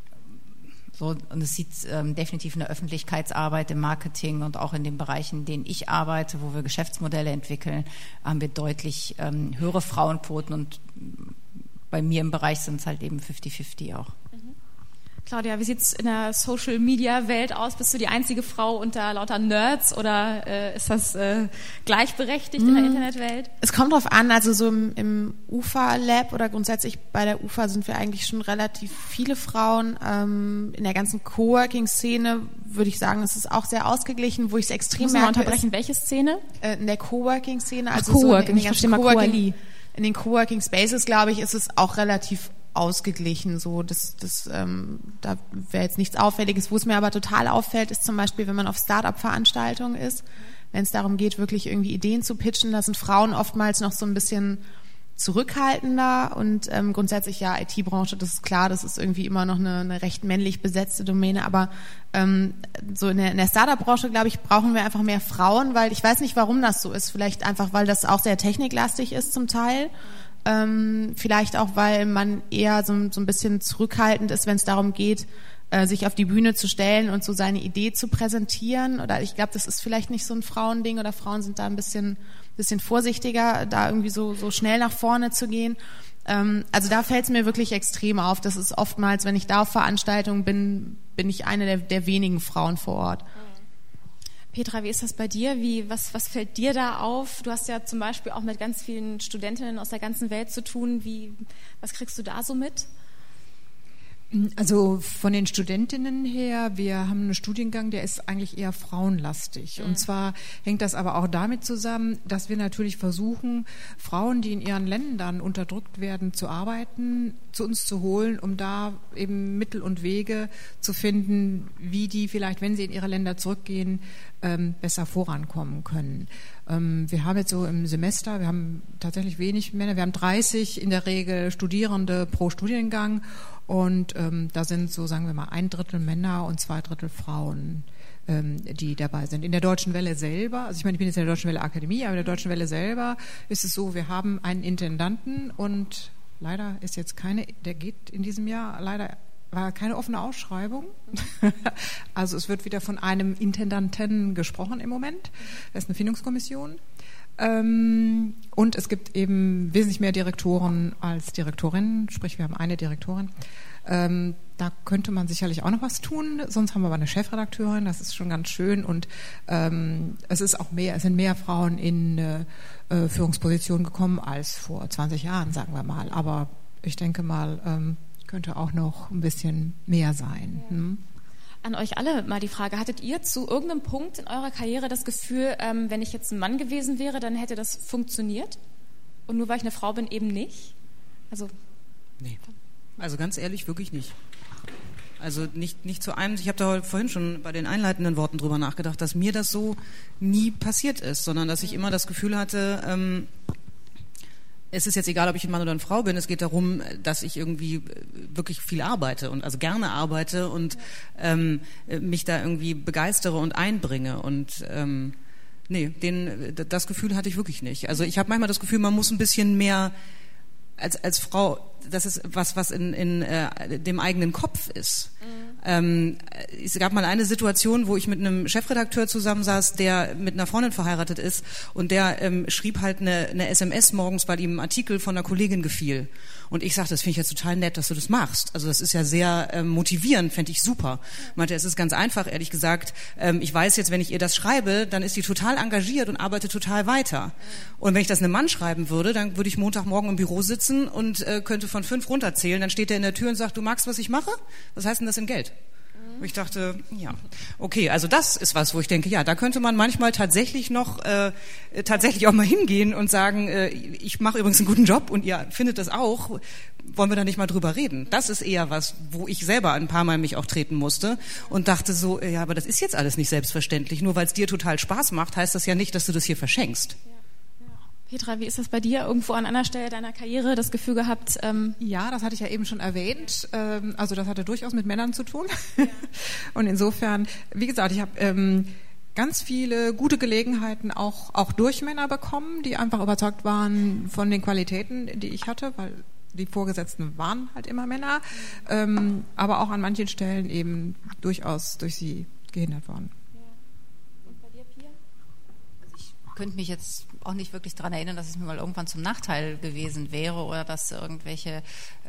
So, und es sieht definitiv in der Öffentlichkeitsarbeit, im Marketing und auch in den Bereichen, in denen ich arbeite, wo wir Geschäftsmodelle entwickeln, haben wir deutlich höhere Frauenquoten und bei mir im Bereich sind es halt eben 50-50 auch. Claudia, wie sieht's in der Social-Media-Welt aus? Bist du die einzige Frau unter lauter Nerds oder ist das gleichberechtigt in der Internetwelt? Es kommt drauf an, also so im UFA-Lab oder grundsätzlich bei der UFA sind wir eigentlich schon relativ viele Frauen. In der ganzen Coworking-Szene würde ich sagen, es ist auch sehr ausgeglichen, wo ich es extrem merke. Unterbrechen, welche Szene? In der Coworking-Szene. Also Coworking, ich verstehe mal Coworking. In den Coworking Spaces, glaube ich, ist es auch relativ ausgeglichen, so da wäre jetzt nichts Auffälliges. Wo es mir aber total auffällt, ist zum Beispiel, wenn man auf Start-up-Veranstaltungen ist, wenn es darum geht, wirklich irgendwie Ideen zu pitchen, da sind Frauen oftmals noch so ein bisschen zurückhaltender und grundsätzlich ja, IT-Branche, das ist klar, das ist irgendwie immer noch eine recht männlich besetzte Domäne, aber so in der Startup-Branche, glaube ich, brauchen wir einfach mehr Frauen, weil ich weiß nicht, warum das so ist, vielleicht einfach, weil das auch sehr techniklastig ist zum Teil. Vielleicht auch, weil man eher so ein bisschen zurückhaltend ist, wenn es darum geht, sich auf die Bühne zu stellen und so seine Idee zu präsentieren. Oder ich glaube, das ist vielleicht nicht so ein Frauending oder Frauen sind da ein bisschen vorsichtiger, da irgendwie so schnell nach vorne zu gehen. Also da fällt es mir wirklich extrem auf. Das ist oftmals, wenn ich da auf Veranstaltungen bin ich eine der wenigen Frauen vor Ort. Petra, wie ist das bei dir? Was fällt dir da auf? Du hast ja zum Beispiel auch mit ganz vielen Studentinnen aus der ganzen Welt zu tun. Was kriegst du da so mit? Also von den Studentinnen her, wir haben einen Studiengang, der ist eigentlich eher frauenlastig. Und zwar hängt das aber auch damit zusammen, dass wir natürlich versuchen, Frauen, die in ihren Ländern unterdrückt werden, zu arbeiten, zu uns zu holen, um da eben Mittel und Wege zu finden, wie die vielleicht, wenn sie in ihre Länder zurückgehen, besser vorankommen können. Wir haben jetzt so im Semester, wir haben tatsächlich wenig Männer, wir haben 30 in der Regel Studierende pro Studiengang. Und da sind so, sagen wir mal, 1/3 Männer und 2/3 Frauen, die dabei sind. In der Deutschen Welle selber, also ich meine, ich bin jetzt in der Deutschen Welle Akademie, aber in der Deutschen Welle selber ist es so, wir haben einen Intendanten und leider ist jetzt der geht in diesem Jahr leider war keine offene Ausschreibung. Also es wird wieder von einem Intendanten gesprochen im Moment. Das ist eine Findungskommission. Und es gibt eben wesentlich mehr Direktoren als Direktorinnen, sprich wir haben eine Direktorin. Da könnte man sicherlich auch noch was tun, sonst haben wir aber eine Chefredakteurin, das ist schon ganz schön und es sind mehr Frauen in Führungspositionen gekommen als vor 20 Jahren, sagen wir mal. Aber ich denke mal, könnte auch noch ein bisschen mehr sein. An euch alle mal die Frage, hattet ihr zu irgendeinem Punkt in eurer Karriere das Gefühl, wenn ich jetzt ein Mann gewesen wäre, dann hätte das funktioniert? Und nur weil ich eine Frau bin, eben nicht? Nee. Also ganz ehrlich, wirklich nicht. Also nicht zu einem, ich habe da vorhin schon bei den einleitenden Worten drüber nachgedacht, dass mir das so nie passiert ist, sondern dass ich immer das Gefühl hatte, es ist jetzt egal, ob ich ein Mann oder eine Frau bin, es geht darum, dass ich irgendwie wirklich viel arbeite und also gerne arbeite und mich da irgendwie begeistere und einbringe und das Gefühl hatte ich wirklich nicht. Also ich habe manchmal das Gefühl, man muss ein bisschen mehr als Frau, das ist was in dem eigenen Kopf ist. Es gab mal eine Situation, wo ich mit einem Chefredakteur zusammensaß, der mit einer Freundin verheiratet ist und der schrieb halt eine SMS morgens, weil ihm ein Artikel von einer Kollegin gefiel. Und ich sagte, das finde ich jetzt total nett, dass du das machst. Also das ist ja sehr motivierend, fände ich super. Meinte, es ist ganz einfach, ehrlich gesagt, ich weiß jetzt, wenn ich ihr das schreibe, dann ist sie total engagiert und arbeitet total weiter. Und wenn ich das einem Mann schreiben würde, dann würde ich Montagmorgen im Büro sitzen und könnte von 5 runterzählen. Dann steht er in der Tür und sagt, du magst, was ich mache? Was heißt denn das in Geld? Und ich dachte, ja, okay, also das ist was, wo ich denke, ja, da könnte man manchmal tatsächlich noch auch mal hingehen und sagen, ich mache übrigens einen guten Job und ihr findet das auch, wollen wir da nicht mal drüber reden? Das ist eher was, wo ich selber ein paar Mal mich auch treten musste und dachte so, ja, aber das ist jetzt alles nicht selbstverständlich. Nur weil es dir total Spaß macht, heißt das ja nicht, dass du das hier verschenkst. Petra, wie ist das bei dir? Irgendwo an einer Stelle deiner Karriere das Gefühl gehabt? Ja, das hatte ich ja eben schon erwähnt. Also das hatte durchaus mit Männern zu tun. Ja. Und insofern, wie gesagt, ich habe ganz viele gute Gelegenheiten auch durch Männer bekommen, die einfach überzeugt waren von den Qualitäten, die ich hatte, weil die Vorgesetzten waren halt immer Männer, aber auch an manchen Stellen eben durchaus durch sie gehindert worden. Ich könnte mich jetzt auch nicht wirklich daran erinnern, dass es mir mal irgendwann zum Nachteil gewesen wäre oder dass irgendwelche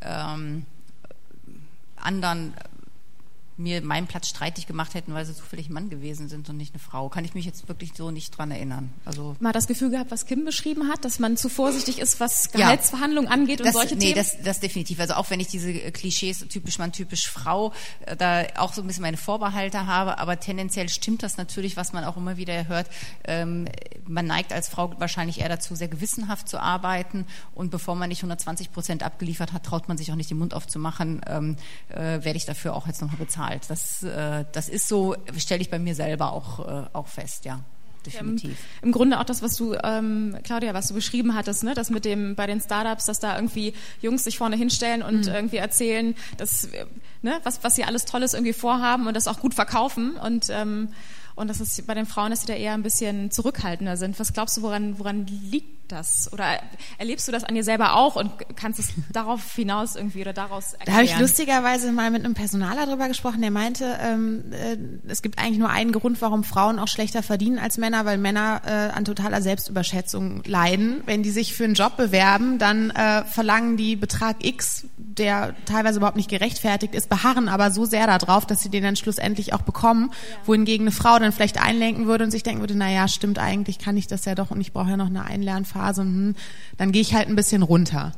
anderen mir meinen Platz streitig gemacht hätten, weil sie zufällig ein Mann gewesen sind und nicht eine Frau. Kann ich mich jetzt wirklich so nicht dran erinnern. Also mal das Gefühl gehabt, was Kim beschrieben hat, dass man zu vorsichtig ist, was Gehaltsverhandlungen angeht und solche Themen? Nee, das definitiv. Also auch wenn ich diese Klischees, typisch Mann, typisch Frau, da auch so ein bisschen meine Vorbehalte habe, aber tendenziell stimmt das natürlich, was man auch immer wieder hört. Man neigt als Frau wahrscheinlich eher dazu, sehr gewissenhaft zu arbeiten und bevor man nicht 120% abgeliefert hat, traut man sich auch nicht den Mund aufzumachen, werde ich dafür auch jetzt noch bezahlt. Das ist so, stelle ich bei mir selber auch fest, ja, definitiv. Im Grunde auch das, was du, Claudia, was du beschrieben hattest, ne, das mit dem bei den Startups, dass da irgendwie Jungs sich vorne hinstellen und irgendwie erzählen, dass, ne, was sie alles Tolles irgendwie vorhaben und das auch gut verkaufen und das ist bei den Frauen, dass sie da eher ein bisschen zurückhaltender sind. Was glaubst du, woran liegt das? Oder erlebst du das an dir selber auch und kannst es darauf hinaus irgendwie oder daraus erklären? Da habe ich lustigerweise mal mit einem Personaler drüber gesprochen, der meinte, es gibt eigentlich nur einen Grund, warum Frauen auch schlechter verdienen als Männer, weil Männer an totaler Selbstüberschätzung leiden. Wenn die sich für einen Job bewerben, dann verlangen die Betrag X, der teilweise überhaupt nicht gerechtfertigt ist, beharren aber so sehr darauf, dass sie den dann schlussendlich auch bekommen, wohingegen eine Frau dann vielleicht einlenken würde und sich denken würde, naja, stimmt, eigentlich kann ich das ja doch und ich brauche ja noch eine Einlernphase, dann gehe ich halt ein bisschen runter.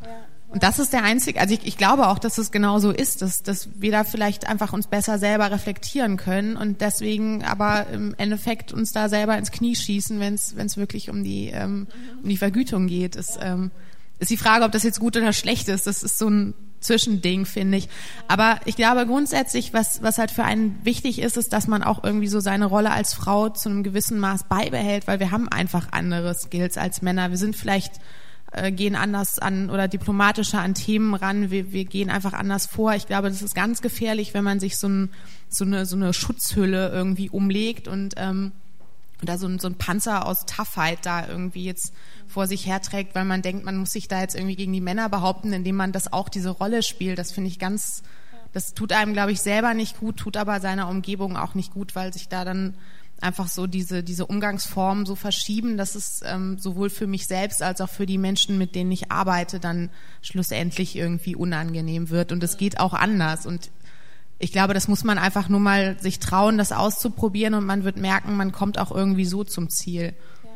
Und das ist der einzige, also ich glaube auch, dass es genau so ist, dass wir da vielleicht einfach uns besser selber reflektieren können und deswegen aber im Endeffekt uns da selber ins Knie schießen, wenn es wirklich um die Vergütung geht. Ist die Frage, ob das jetzt gut oder schlecht ist. Das ist so ein Zwischending, finde ich. Aber ich glaube grundsätzlich, was halt für einen wichtig ist, ist, dass man auch irgendwie so seine Rolle als Frau zu einem gewissen Maß beibehält, weil wir haben einfach andere Skills als Männer. Wir sind vielleicht gehen anders an oder diplomatischer an Themen ran. Wir gehen einfach anders vor. Ich glaube, das ist ganz gefährlich, wenn man sich so eine Schutzhülle irgendwie umlegt und oder so ein Panzer aus Toughheit da irgendwie jetzt vor sich herträgt, weil man denkt, man muss sich da jetzt irgendwie gegen die Männer behaupten, indem man das auch diese Rolle spielt. Das finde ich das tut einem, glaube ich, selber nicht gut, tut aber seiner Umgebung auch nicht gut, weil sich da dann einfach so diese Umgangsformen so verschieben, dass es sowohl für mich selbst als auch für die Menschen, mit denen ich arbeite, dann schlussendlich irgendwie unangenehm wird. Und es geht auch anders. Und ich glaube, das muss man einfach nur mal sich trauen, das auszuprobieren und man wird merken, man kommt auch irgendwie so zum Ziel.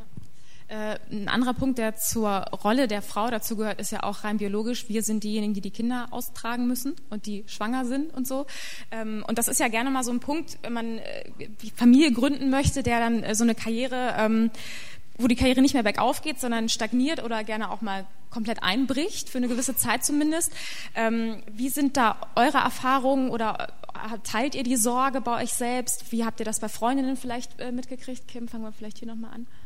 Ein anderer Punkt, der zur Rolle der Frau dazu gehört, ist ja auch rein biologisch. Wir sind diejenigen, die die Kinder austragen müssen und die schwanger sind und so. Und das ist ja gerne mal so ein Punkt, wenn man Familie gründen möchte, der dann so eine Karriere, wo die Karriere nicht mehr bergauf geht, sondern stagniert oder gerne auch mal komplett einbricht, für eine gewisse Zeit zumindest. Wie sind da eure Erfahrungen oder teilt ihr die Sorge bei euch selbst? Wie habt ihr das bei Freundinnen vielleicht mitgekriegt? Kim, fangen wir vielleicht hier nochmal an.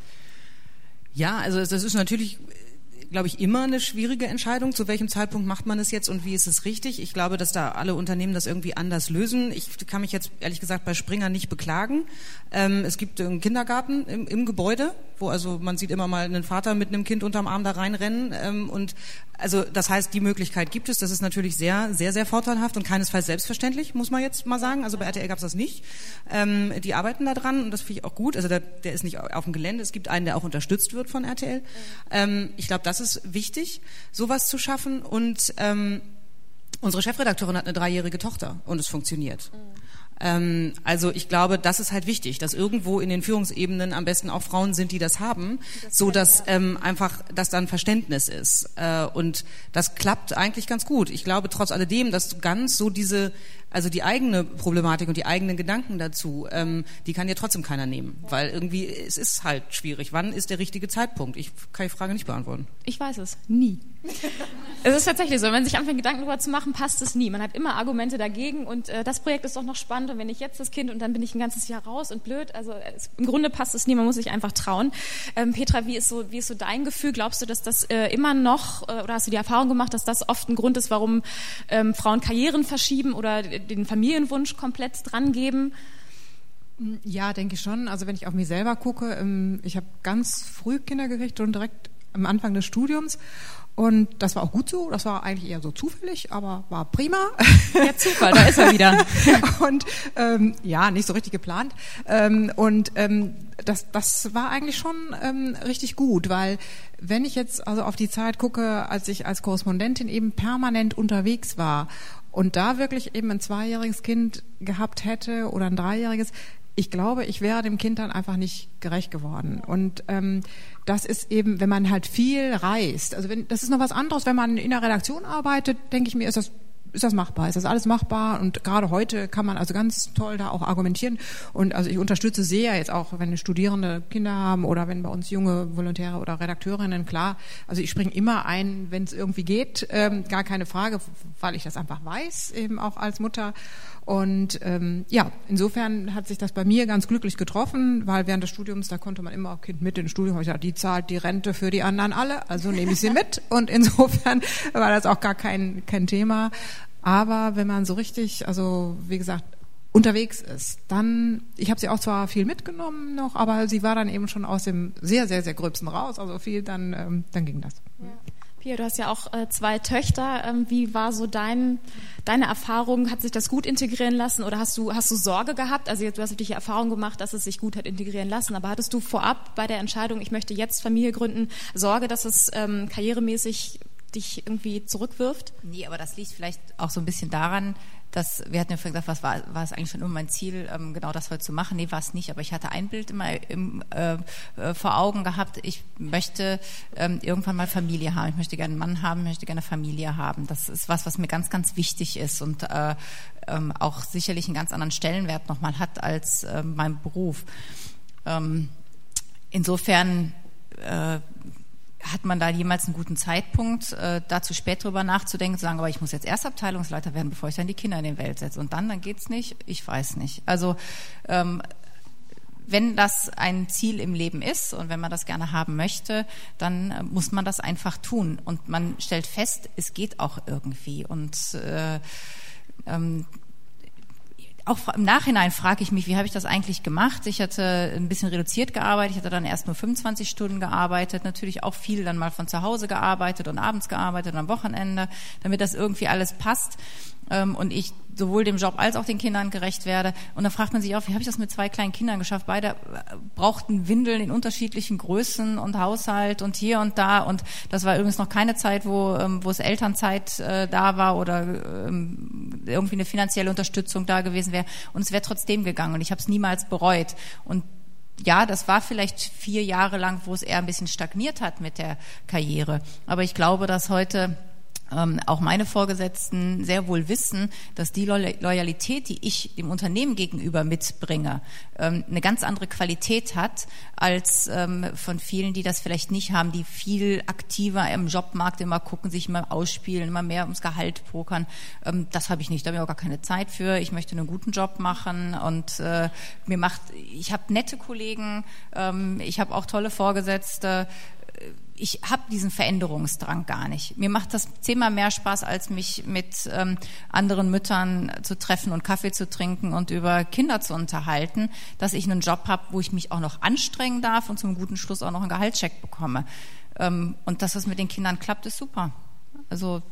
Ja, also das ist natürlich, glaube ich, immer eine schwierige Entscheidung. Zu welchem Zeitpunkt macht man es jetzt und wie ist es richtig? Ich glaube, dass da alle Unternehmen das irgendwie anders lösen. Ich kann mich jetzt ehrlich gesagt bei Springer nicht beklagen. Es gibt einen Kindergarten im Gebäude, wo also man sieht immer mal einen Vater mit einem Kind unterm Arm da reinrennen. Und also das heißt, die Möglichkeit gibt es. Das ist natürlich sehr, sehr, sehr vorteilhaft und keinesfalls selbstverständlich, muss man jetzt mal sagen. Also bei RTL gab es das nicht. Die arbeiten da dran und das finde ich auch gut. Also der ist nicht auf dem Gelände. Es gibt einen, der auch unterstützt wird von RTL. Ich glaube, das ist wichtig, sowas zu schaffen. Und unsere Chefredakteurin hat eine 3-jährige Tochter und es funktioniert. Also ich glaube, das ist halt wichtig, dass irgendwo in den Führungsebenen am besten auch Frauen sind, die das haben, so dass einfach, dass da ein Verständnis ist. Und das klappt eigentlich ganz gut. Ich glaube trotz alledem, dass ganz so also die eigene Problematik und die eigenen Gedanken dazu, die kann ja trotzdem keiner nehmen, weil irgendwie es ist halt schwierig. Wann ist der richtige Zeitpunkt? Ich kann die Frage nicht beantworten. Ich weiß es. Nie. Es ist tatsächlich so, wenn man sich anfängt, Gedanken darüber zu machen, passt es nie. Man hat immer Argumente dagegen und das Projekt ist doch noch spannend und wenn ich jetzt das Kind und dann bin ich ein ganzes Jahr raus und blöd, also im Grunde passt es nie, man muss sich einfach trauen. Petra, wie ist so dein Gefühl? Glaubst du, dass das immer noch, oder hast du die Erfahrung gemacht, dass das oft ein Grund ist, warum Frauen Karrieren verschieben oder den Familienwunsch komplett dran geben? Ja, denke ich schon. Also wenn ich auf mich selber gucke, ich habe ganz früh Kinder gekriegt und direkt am Anfang des Studiums. Und das war auch gut so, das war eigentlich eher so zufällig, aber war prima. Ja, Zufall, da ist er wieder. Und ja, nicht so richtig geplant. Das war eigentlich schon richtig gut, weil wenn ich jetzt also auf die Zeit gucke, als ich als Korrespondentin eben permanent unterwegs war und da wirklich eben ein 2-jähriges Kind gehabt hätte oder ein 3-jähriges, ich glaube, ich wäre dem Kind dann einfach nicht gerecht geworden. Und das ist eben, wenn man halt viel reist. Also das ist noch was anderes, wenn man in der Redaktion arbeitet, denke ich mir, ist das machbar? Ist das alles machbar? Und gerade heute kann man also ganz toll da auch argumentieren. Und also ich unterstütze sehr jetzt auch, wenn Studierende Kinder haben oder wenn bei uns junge Volontäre oder Redakteurinnen, klar. Also ich springe immer ein, wenn es irgendwie geht, gar keine Frage, weil ich das einfach weiß, eben auch als Mutter. Und ja, insofern hat sich das bei mir ganz glücklich getroffen, weil während des Studiums, da konnte man immer auch Kind mit ins Studium. Ich gesagt, die zahlt die Rente für die anderen alle, also nehme ich sie mit. Und insofern war das auch gar kein Thema. Aber wenn man so richtig, also wie gesagt, unterwegs ist, dann, ich habe sie auch zwar viel mitgenommen noch, aber sie war dann eben schon aus dem sehr, sehr, sehr Gröbsten raus, also viel, dann ging das. Ja. Pia, du hast ja auch 2 Töchter. Wie war so deine Erfahrung? Hat sich das gut integrieren lassen oder hast du Sorge gehabt? Also du hast natürlich die Erfahrung gemacht, dass es sich gut hat integrieren lassen, aber hattest du vorab bei der Entscheidung, ich möchte jetzt Familie gründen, Sorge, dass es karrieremäßig dich irgendwie zurückwirft? Nee, aber das liegt vielleicht auch so ein bisschen daran, dass, wir hatten ja vorhin gesagt, war es eigentlich schon immer mein Ziel, genau das heute zu machen? Nee, war es nicht, aber ich hatte ein Bild immer vor Augen gehabt, ich möchte irgendwann mal Familie haben, ich möchte gerne einen Mann haben, ich möchte gerne eine Familie haben. Das ist was mir ganz, ganz wichtig ist und auch sicherlich einen ganz anderen Stellenwert nochmal hat als mein Beruf. Insofern hat man da jemals einen guten Zeitpunkt, da zu spät drüber nachzudenken, zu sagen, aber ich muss jetzt erst Abteilungsleiter werden, bevor ich dann die Kinder in die Welt setze. Und dann geht's nicht? Ich weiß nicht. Also wenn das ein Ziel im Leben ist und wenn man das gerne haben möchte, dann muss man das einfach tun. Und man stellt fest, es geht auch irgendwie. Und auch im Nachhinein frage ich mich, wie habe ich das eigentlich gemacht? Ich hatte ein bisschen reduziert gearbeitet, ich hatte dann erst nur 25 Stunden gearbeitet, natürlich auch viel dann mal von zu Hause gearbeitet und abends gearbeitet und am Wochenende, damit das irgendwie alles passt und ich sowohl dem Job als auch den Kindern gerecht werde. Und dann fragt man sich auch, wie habe ich das mit 2 kleinen Kindern geschafft? Beide brauchten Windeln in unterschiedlichen Größen und Haushalt und hier und da. Und das war übrigens noch keine Zeit, wo es Elternzeit da war oder irgendwie eine finanzielle Unterstützung da gewesen wäre. Und es wäre trotzdem gegangen und ich habe es niemals bereut. Und ja, das war vielleicht 4 Jahre lang, wo es eher ein bisschen stagniert hat mit der Karriere. Aber ich glaube, dass heute auch meine Vorgesetzten sehr wohl wissen, dass die Loyalität, die ich dem Unternehmen gegenüber mitbringe, eine ganz andere Qualität hat als von vielen, die das vielleicht nicht haben, die viel aktiver im Jobmarkt immer gucken, sich immer ausspielen, immer mehr ums Gehalt pokern. Das habe ich nicht, da habe ich auch gar keine Zeit für. Ich möchte einen guten Job machen und ich habe nette Kollegen, ich habe auch tolle Vorgesetzte. Ich habe diesen Veränderungsdrang gar nicht. Mir macht das 10-mal mehr Spaß, als mich mit anderen Müttern zu treffen und Kaffee zu trinken und über Kinder zu unterhalten, dass ich einen Job habe, wo ich mich auch noch anstrengen darf und zum guten Schluss auch noch einen Gehaltscheck bekomme. Und dass das mit den Kindern klappt, ist super. Also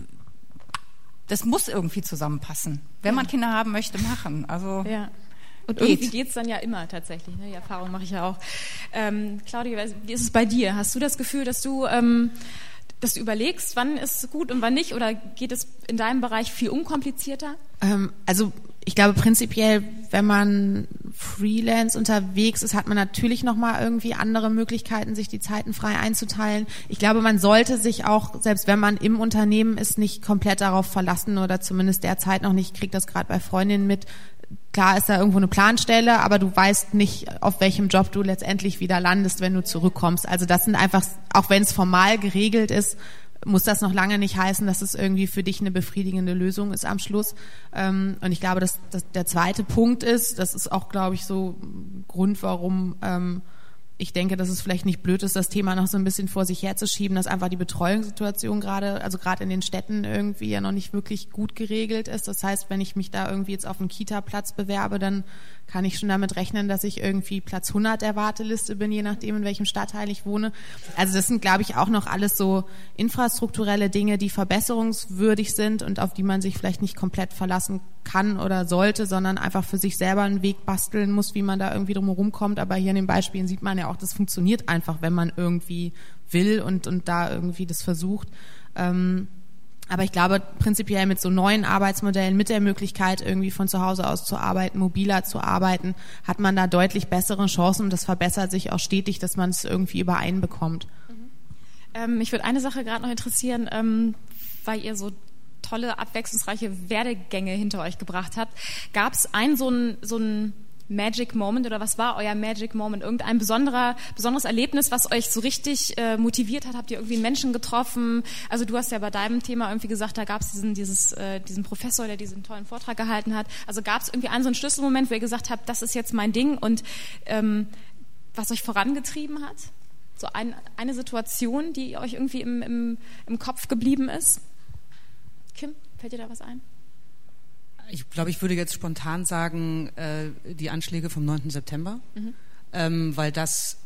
das muss irgendwie zusammenpassen. Wenn man Kinder haben möchte, machen. Also ja. Und irgendwie geht's dann ja immer tatsächlich. Ne? Die Erfahrung mache ich ja auch. Claudia, wie ist es bei dir? Hast du das Gefühl, dass du überlegst, wann ist gut und wann nicht? Oder geht es in deinem Bereich viel unkomplizierter? Also ich glaube prinzipiell, wenn man Freelance unterwegs ist, hat man natürlich nochmal irgendwie andere Möglichkeiten, sich die Zeiten frei einzuteilen. Ich glaube, man sollte sich auch, selbst wenn man im Unternehmen ist, nicht komplett darauf verlassen oder zumindest derzeit noch nicht, ich kriege das gerade bei Freundinnen mit. Klar ist da irgendwo eine Planstelle, aber du weißt nicht, auf welchem Job du letztendlich wieder landest, wenn du zurückkommst. Also das sind einfach, auch wenn es formal geregelt ist, muss das noch lange nicht heißen, dass es irgendwie für dich eine befriedigende Lösung ist am Schluss. Und ich glaube, dass der zweite Punkt ist, das ist auch, glaube ich, so ein Grund, warum ich denke, dass es vielleicht nicht blöd ist, das Thema noch so ein bisschen vor sich herzuschieben, dass einfach die Betreuungssituation gerade in den Städten irgendwie ja noch nicht wirklich gut geregelt ist. Das heißt, wenn ich mich da irgendwie jetzt auf einen Kita-Platz bewerbe, dann kann ich schon damit rechnen, dass ich irgendwie Platz 100 der Warteliste bin, je nachdem, in welchem Stadtteil ich wohne. Also das sind, glaube ich, auch noch alles so infrastrukturelle Dinge, die verbesserungswürdig sind und auf die man sich vielleicht nicht komplett verlassen kann oder sollte, sondern einfach für sich selber einen Weg basteln muss, wie man da irgendwie drumherum kommt. Aber hier in den Beispielen sieht man ja auch, das funktioniert einfach, wenn man irgendwie will und da irgendwie das versucht. Aber ich glaube, prinzipiell mit so neuen Arbeitsmodellen, mit der Möglichkeit, irgendwie von zu Hause aus zu arbeiten, mobiler zu arbeiten, hat man da deutlich bessere Chancen und das verbessert sich auch stetig, dass man es irgendwie übereinbekommt. Mich würde eine Sache gerade noch interessieren, weil ihr so tolle, abwechslungsreiche Werdegänge hinter euch gebracht habt. Gab es so ein Magic Moment oder was war euer Magic Moment? Irgendein besonderes Erlebnis, was euch so richtig motiviert hat? Habt ihr irgendwie einen Menschen getroffen? Also du hast ja bei deinem Thema irgendwie gesagt, da gab es diesen Professor, der diesen tollen Vortrag gehalten hat. Also gab es irgendwie so einen Schlüsselmoment, wo ihr gesagt habt, das ist jetzt mein Ding und was euch vorangetrieben hat? So eine Situation, die euch irgendwie im Kopf geblieben ist? Kim, fällt dir da was ein? Ich glaube, ich würde jetzt spontan sagen, die Anschläge vom 9. September, weil das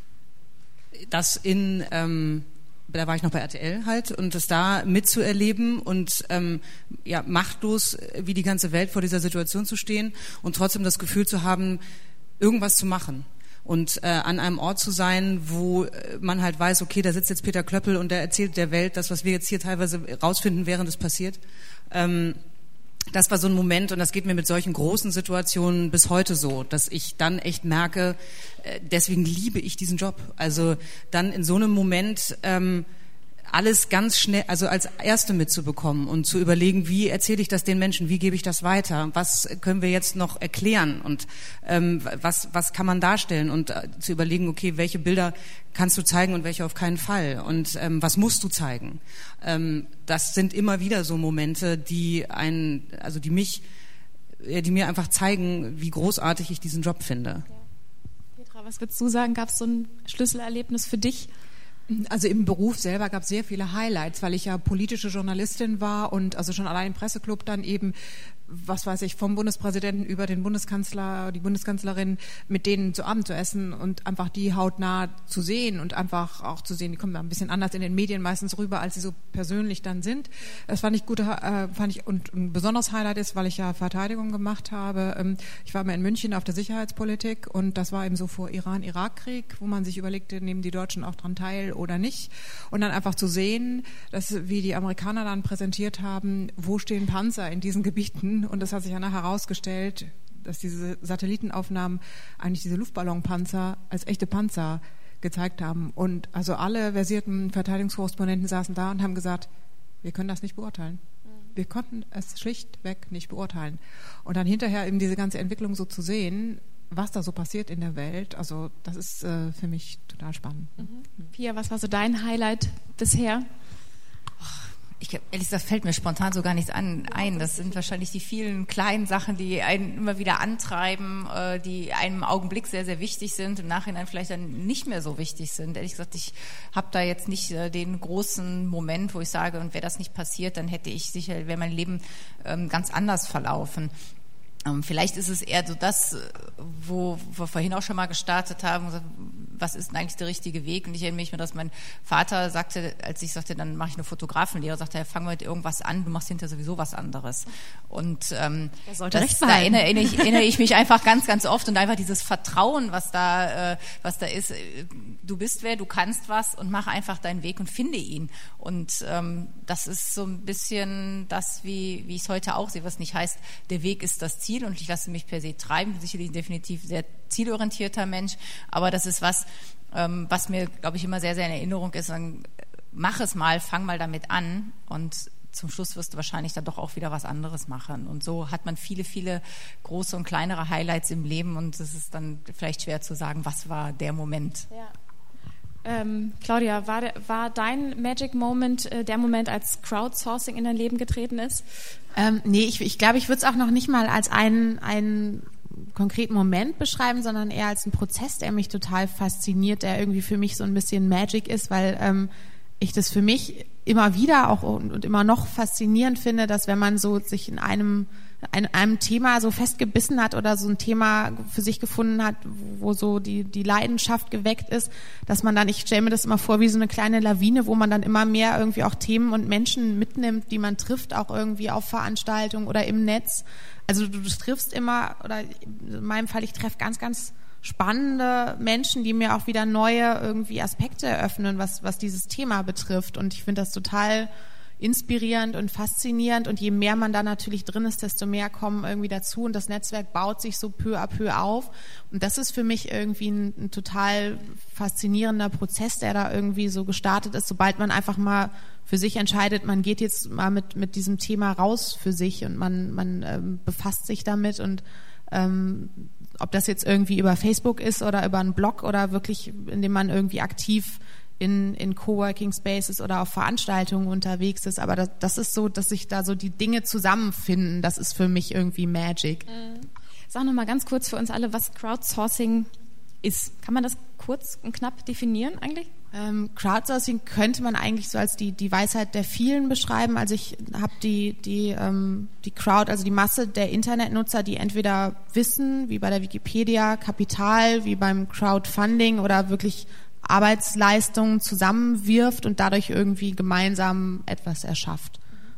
da war ich noch bei RTL halt und das da mitzuerleben und machtlos wie die ganze Welt vor dieser Situation zu stehen und trotzdem das Gefühl zu haben, irgendwas zu machen. Und an einem Ort zu sein, wo man halt weiß, okay, da sitzt jetzt Peter Klöppel und der erzählt der Welt das, was wir jetzt hier teilweise rausfinden, während es passiert. Das war so ein Moment, und das geht mir mit solchen großen Situationen bis heute so, dass ich dann echt merke, deswegen liebe ich diesen Job. Also dann in so einem Moment alles ganz schnell, also als Erste mitzubekommen und zu überlegen, wie erzähle ich das den Menschen, wie gebe ich das weiter, was können wir jetzt noch erklären und was kann man darstellen und zu überlegen, okay, welche Bilder kannst du zeigen und welche auf keinen Fall und was musst du zeigen. Das sind immer wieder so Momente, die mir einfach zeigen, wie großartig ich diesen Job finde. Ja. Petra, was würdest du sagen, gab es so ein Schlüsselerlebnis für dich? Also im Beruf selber gab es sehr viele Highlights, weil ich ja politische Journalistin war und also schon allein im Presseclub dann eben, was weiß ich, vom Bundespräsidenten über den Bundeskanzler, die Bundeskanzlerin, mit denen zu Abend zu essen und einfach die hautnah zu sehen und einfach auch zu sehen, die kommen ein bisschen anders in den Medien meistens rüber, als sie so persönlich dann sind. Das fand ich gut, und ein besonderes Highlight ist, weil ich ja Verteidigung gemacht habe. Ich war mal in München auf der Sicherheitspolitik und das war eben so vor Iran-Irak-Krieg, wo man sich überlegte, nehmen die Deutschen auch dran teil oder nicht. Und dann einfach zu sehen, dass, wie die Amerikaner dann präsentiert haben, wo stehen Panzer in diesen Gebieten. Und das hat sich ja nachher herausgestellt, dass diese Satellitenaufnahmen eigentlich diese Luftballonpanzer als echte Panzer gezeigt haben. Und also alle versierten Verteidigungskorrespondenten saßen da und haben gesagt, wir können das nicht beurteilen. Wir konnten es schlichtweg nicht beurteilen. Und dann hinterher eben diese ganze Entwicklung so zu sehen, was da so passiert in der Welt, also das ist für mich total spannend. Pia, was war so dein Highlight bisher? Ehrlich gesagt, fällt mir spontan so gar nichts ein. Das sind wahrscheinlich die vielen kleinen Sachen, die einen immer wieder antreiben, die einem im Augenblick sehr, sehr wichtig sind, im Nachhinein vielleicht dann nicht mehr so wichtig sind. Ehrlich gesagt, ich habe da jetzt nicht den großen Moment, wo ich sage, und wäre das nicht passiert, dann wäre mein Leben ganz anders verlaufen. Vielleicht ist es eher so das, wo wir vorhin auch schon mal gestartet haben, was ist denn eigentlich der richtige Weg? Und ich erinnere mich mal, dass mein Vater sagte, als ich sagte, dann mache ich eine Fotografenlehre, sagte er, fang mal mit irgendwas an, du machst hinterher sowieso was anderes. Und da erinnere ich mich einfach ganz, ganz oft und einfach dieses Vertrauen, was da ist. Du bist wer, du kannst was und mach einfach deinen Weg und finde ihn. Und das ist so ein bisschen das, wie ich es heute auch sehe, was nicht heißt, der Weg ist das Ziel und ich lasse mich per se treiben. Ich bin sicherlich definitiv sehr zielorientierter Mensch, aber das ist was mir, glaube ich, immer sehr, sehr in Erinnerung ist. Dann, mach es mal, fang mal damit an und zum Schluss wirst du wahrscheinlich dann doch auch wieder was anderes machen. Und so hat man viele, viele große und kleinere Highlights im Leben und es ist dann vielleicht schwer zu sagen, was war der Moment. Ja. Claudia, war dein Magic Moment der Moment, als Crowdsourcing in dein Leben getreten ist? Nee, ich glaube, ich würde es auch noch nicht mal als einen konkreten Moment beschreiben, sondern eher als einen Prozess, der mich total fasziniert, der irgendwie für mich so ein bisschen Magic ist, weil ich das für mich immer wieder auch und immer noch faszinierend finde, dass wenn man so sich in einem Thema so festgebissen hat oder so ein Thema für sich gefunden hat, wo so die Leidenschaft geweckt ist, dass man dann, ich stelle mir das immer vor wie so eine kleine Lawine, wo man dann immer mehr irgendwie auch Themen und Menschen mitnimmt, die man trifft, auch irgendwie auf Veranstaltungen oder im Netz. Also du triffst immer, oder in meinem Fall, ich treffe ganz, ganz spannende Menschen, die mir auch wieder neue irgendwie Aspekte eröffnen, was dieses Thema betrifft. Und ich finde das total inspirierend und faszinierend. Und je mehr man da natürlich drin ist, desto mehr kommen irgendwie dazu. Und das Netzwerk baut sich so peu à peu auf. Und das ist für mich irgendwie ein total faszinierender Prozess, der da irgendwie so gestartet ist, sobald man einfach mal für sich entscheidet, man geht jetzt mal mit diesem Thema raus für sich und man befasst sich damit und ob das jetzt irgendwie über Facebook ist oder über einen Blog oder wirklich, indem man irgendwie aktiv in Coworking Spaces oder auf Veranstaltungen unterwegs ist. Aber das ist so, dass sich da so die Dinge zusammenfinden. Das ist für mich irgendwie Magic. Sag noch mal ganz kurz für uns alle, was Crowdsourcing ist. Kann man das kurz und knapp definieren eigentlich? Crowdsourcing könnte man eigentlich so als die Weisheit der vielen beschreiben. Also ich habe die Crowd, also die Masse der Internetnutzer, die entweder wissen, wie bei der Wikipedia, Kapital, wie beim Crowdfunding oder wirklich Arbeitsleistungen zusammenwirft und dadurch irgendwie gemeinsam etwas erschafft.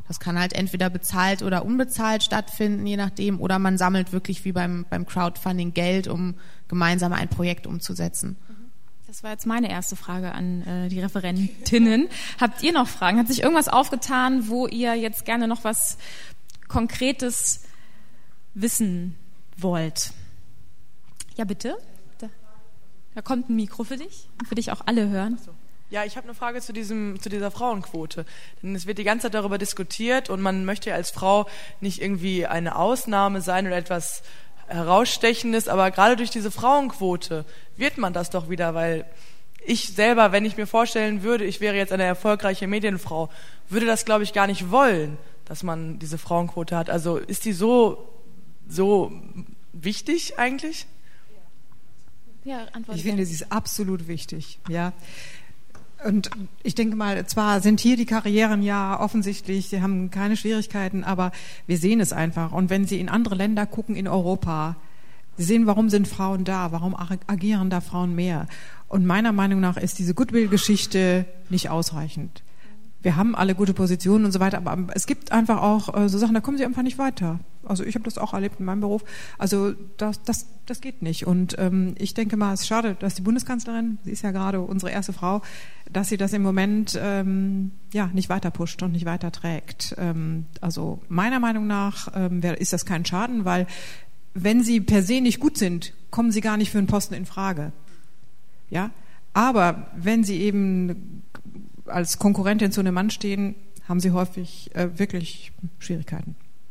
Das kann halt entweder bezahlt oder unbezahlt stattfinden, je nachdem, oder man sammelt wirklich wie beim Crowdfunding Geld, um gemeinsam ein Projekt umzusetzen. Das war jetzt meine erste Frage an die Referentinnen. Habt ihr noch Fragen? Hat sich irgendwas aufgetan, wo ihr jetzt gerne noch was Konkretes wissen wollt? Ja, bitte. Da kommt ein Mikro für dich auch alle hören. Ja, ich habe eine Frage zu dieser Frauenquote. Denn es wird die ganze Zeit darüber diskutiert und man möchte ja als Frau nicht irgendwie eine Ausnahme sein oder etwas Herausstechendes, aber gerade durch diese Frauenquote wird man das doch wieder, weil ich selber, wenn ich mir vorstellen würde, ich wäre jetzt eine erfolgreiche Medienfrau, würde das, glaube ich, gar nicht wollen, dass man diese Frauenquote hat. Also ist die so wichtig eigentlich? Ja, ich finde, sie ist absolut wichtig, ja. Und ich denke mal, zwar sind hier die Karrieren ja offensichtlich, sie haben keine Schwierigkeiten, aber wir sehen es einfach. Und wenn Sie in andere Länder gucken, in Europa, Sie sehen, warum sind Frauen da, warum agieren da Frauen mehr. Und meiner Meinung nach ist diese Goodwill-Geschichte nicht ausreichend. Wir haben alle gute Positionen und so weiter, aber es gibt einfach auch so Sachen, da kommen Sie einfach nicht weiter. Also ich habe das auch erlebt in meinem Beruf. Also das geht nicht. Und ich denke mal, es ist schade, dass die Bundeskanzlerin, sie ist ja gerade unsere erste Frau, dass sie das im Moment nicht weiter pusht und nicht weiter trägt. Also meiner Meinung nach ist das kein Schaden, weil wenn sie per se nicht gut sind, kommen sie gar nicht für einen Posten in Frage. Ja, aber wenn sie eben als Konkurrentin zu einem Mann stehen, haben sie häufig wirklich Schwierigkeiten.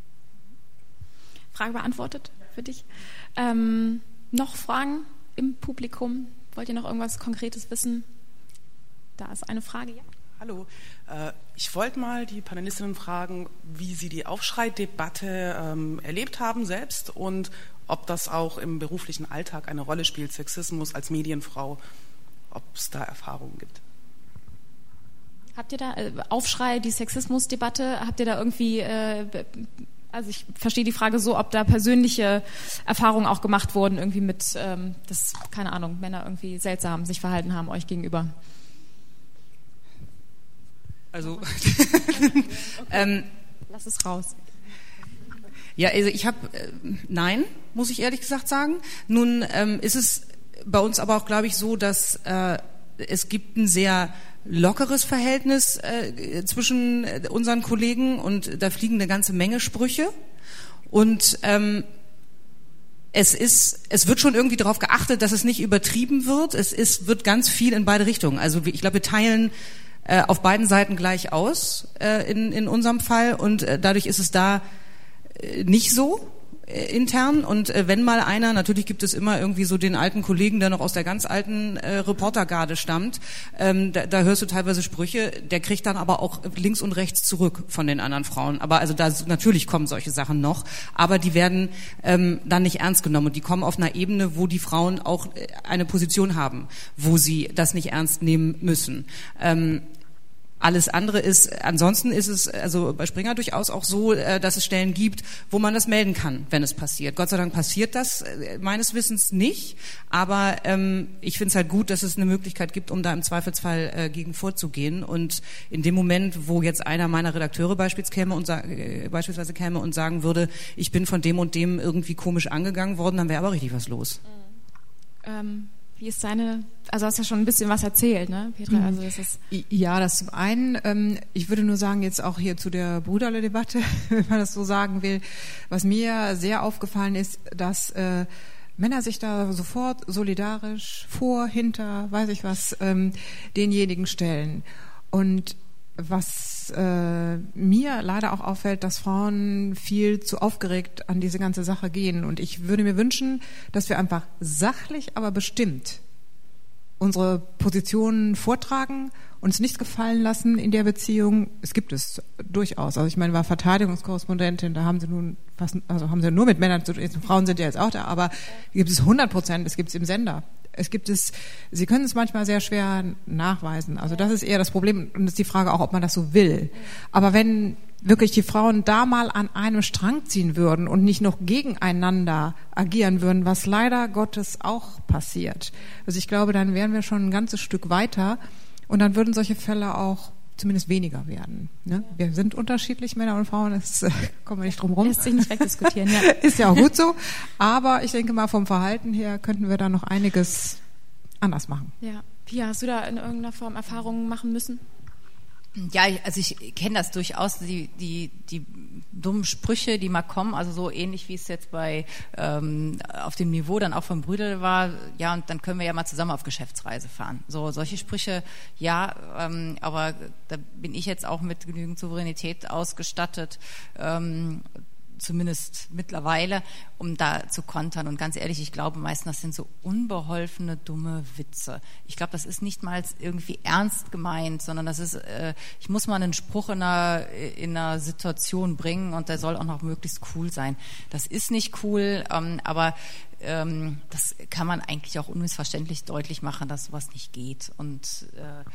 Frage beantwortet für dich. Noch Fragen im Publikum? Wollt ihr noch irgendwas Konkretes wissen? Da ist eine Frage, ja. Hallo, ich wollte mal die Panelistinnen fragen, wie sie die Aufschrei-Debatte erlebt haben selbst und ob das auch im beruflichen Alltag eine Rolle spielt, Sexismus als Medienfrau, ob es da Erfahrungen gibt. Habt ihr da Aufschrei, die Sexismusdebatte, habt ihr da irgendwie, also ich verstehe die Frage so, ob da persönliche Erfahrungen auch gemacht wurden, irgendwie mit, dass, keine Ahnung, Männer irgendwie seltsam sich verhalten haben euch gegenüber? Also, lass es raus. Ja, also ich habe, nein, muss ich ehrlich gesagt sagen. Nun ist es bei uns aber auch, glaube ich, so, dass es gibt ein sehr lockeres Verhältnis zwischen unseren Kollegen und da fliegen eine ganze Menge Sprüche und es wird schon irgendwie darauf geachtet, dass es nicht übertrieben wird. Es wird ganz viel in beide Richtungen. Also ich glaube, wir teilen auf beiden Seiten gleich aus in unserem Fall und dadurch ist es da nicht so intern und wenn mal einer, natürlich gibt es immer irgendwie so den alten Kollegen, der noch aus der ganz alten Reportergarde stammt, da hörst du teilweise Sprüche, der kriegt dann aber auch links und rechts zurück von den anderen Frauen. Aber also da natürlich kommen solche Sachen noch, aber die werden dann nicht ernst genommen und die kommen auf einer Ebene, wo die Frauen auch eine Position haben, wo sie das nicht ernst nehmen müssen. Alles andere ansonsten ist es also bei Springer durchaus auch so, dass es Stellen gibt, wo man das melden kann, wenn es passiert. Gott sei Dank passiert das meines Wissens nicht, aber ich finde es halt gut, dass es eine Möglichkeit gibt, um da im Zweifelsfall gegen vorzugehen. Und in dem Moment, wo jetzt einer meiner Redakteure beispielsweise käme und sagen würde, ich bin von dem und dem irgendwie komisch angegangen worden, dann wäre aber richtig was los. Wie ist also hast ja schon ein bisschen was erzählt, ne, Petra? Also ja, das zum einen, ich würde nur sagen, jetzt auch hier zu der Bruderle-Debatte, wenn man das so sagen will, was mir sehr aufgefallen ist, dass Männer sich da sofort solidarisch vor, hinter, weiß ich was, denjenigen stellen. Und was mir leider auch auffällt, dass Frauen viel zu aufgeregt an diese ganze Sache gehen. Und ich würde mir wünschen, dass wir einfach sachlich, aber bestimmt unsere Positionen vortragen, uns nichts gefallen lassen in der Beziehung. Es gibt es durchaus. Also ich meine, war Verteidigungskorrespondentin, da haben sie haben sie nur mit Männern zu tun. Frauen sind ja jetzt auch da, aber gibt es 100%, es gibt es im Sender. Sie können es manchmal sehr schwer nachweisen. Also das ist eher das Problem und das ist die Frage auch, ob man das so will. Aber wenn wirklich die Frauen da mal an einem Strang ziehen würden und nicht noch gegeneinander agieren würden, was leider Gottes auch passiert. Also ich glaube, dann wären wir schon ein ganzes Stück weiter und dann würden solche Fälle auch zumindest weniger werden. Ne? Wir sind unterschiedlich, Männer und Frauen, das kommen wir nicht drum rum. Lässt sich nicht wegdiskutieren, ja. Ist ja auch gut so. Aber ich denke mal, vom Verhalten her könnten wir da noch einiges anders machen. Ja. Pia, hast du da in irgendeiner Form Erfahrungen machen müssen? Ja, also ich kenne das durchaus, die dummen Sprüche, die mal kommen, also so ähnlich wie es jetzt bei auf dem Niveau dann auch von Brüderle war, ja, und dann können wir ja mal zusammen auf Geschäftsreise fahren. So solche Sprüche, ja, aber da bin ich jetzt auch mit genügend Souveränität ausgestattet, zumindest mittlerweile, um da zu kontern. Und ganz ehrlich, ich glaube meistens, das sind so unbeholfene, dumme Witze. Ich glaube, das ist nicht mal irgendwie ernst gemeint, sondern das ist, ich muss mal einen Spruch in einer Situation bringen und der soll auch noch möglichst cool sein. Das ist nicht cool, aber das kann man eigentlich auch unmissverständlich deutlich machen, dass sowas nicht geht. Und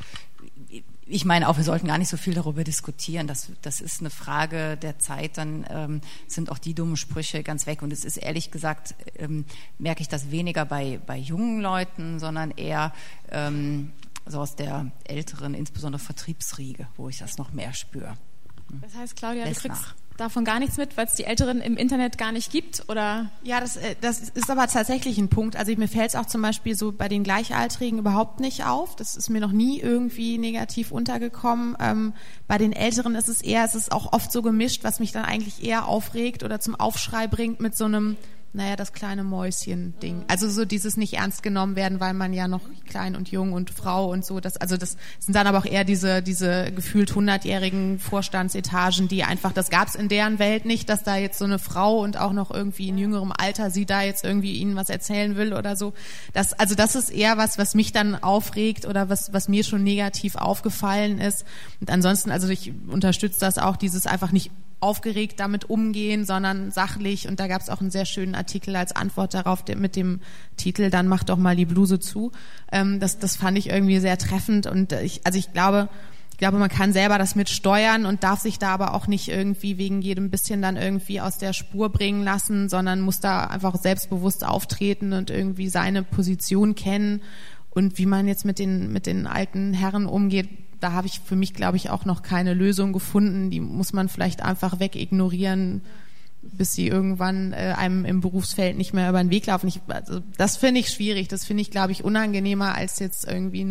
ich meine auch, wir sollten gar nicht so viel darüber diskutieren. Das ist eine Frage der Zeit. Dann sind auch die dummen Sprüche ganz weg. Und es ist ehrlich gesagt, merke ich das weniger bei jungen Leuten, sondern eher so aus der älteren, insbesondere Vertriebsriege, wo ich das noch mehr spüre. Das heißt, Claudia, du kriegst davon gar nichts mit, weil es die Älteren im Internet gar nicht gibt, oder? Ja, das ist aber tatsächlich ein Punkt. Also mir fällt es auch zum Beispiel so bei den Gleichaltrigen überhaupt nicht auf. Das ist mir noch nie irgendwie negativ untergekommen. Bei den Älteren ist es auch oft so gemischt, was mich dann eigentlich eher aufregt oder zum Aufschrei bringt mit so einem, das kleine Mäuschen-Ding. Also so dieses nicht ernst genommen werden, weil man ja noch klein und jung und Frau und so. Das sind dann aber auch eher diese gefühlt 100-jährigen Vorstandsetagen, die einfach, das gab's in deren Welt nicht, dass da jetzt so eine Frau und auch noch irgendwie in jüngerem Alter sie da jetzt irgendwie ihnen was erzählen will oder so. Das ist eher was mich dann aufregt oder was mir schon negativ aufgefallen ist. Und ansonsten, also ich unterstütze das auch, dieses einfach nicht aufgeregt damit umgehen, sondern sachlich. Und da gab es auch einen sehr schönen Artikel als Antwort darauf mit dem Titel "Dann mach doch mal die Bluse zu". Das fand ich irgendwie sehr treffend. Und ich glaube, man kann selber das mitsteuern und darf sich da aber auch nicht irgendwie wegen jedem bisschen dann irgendwie aus der Spur bringen lassen, sondern muss da einfach selbstbewusst auftreten und irgendwie seine Position kennen. Und wie man jetzt mit den alten Herren umgeht, da habe ich für mich, glaube ich, auch noch keine Lösung gefunden. Die muss man vielleicht einfach wegignorieren, bis sie irgendwann einem im Berufsfeld nicht mehr über den Weg laufen. Das finde ich schwierig. Das finde ich, glaube ich, unangenehmer als jetzt irgendwie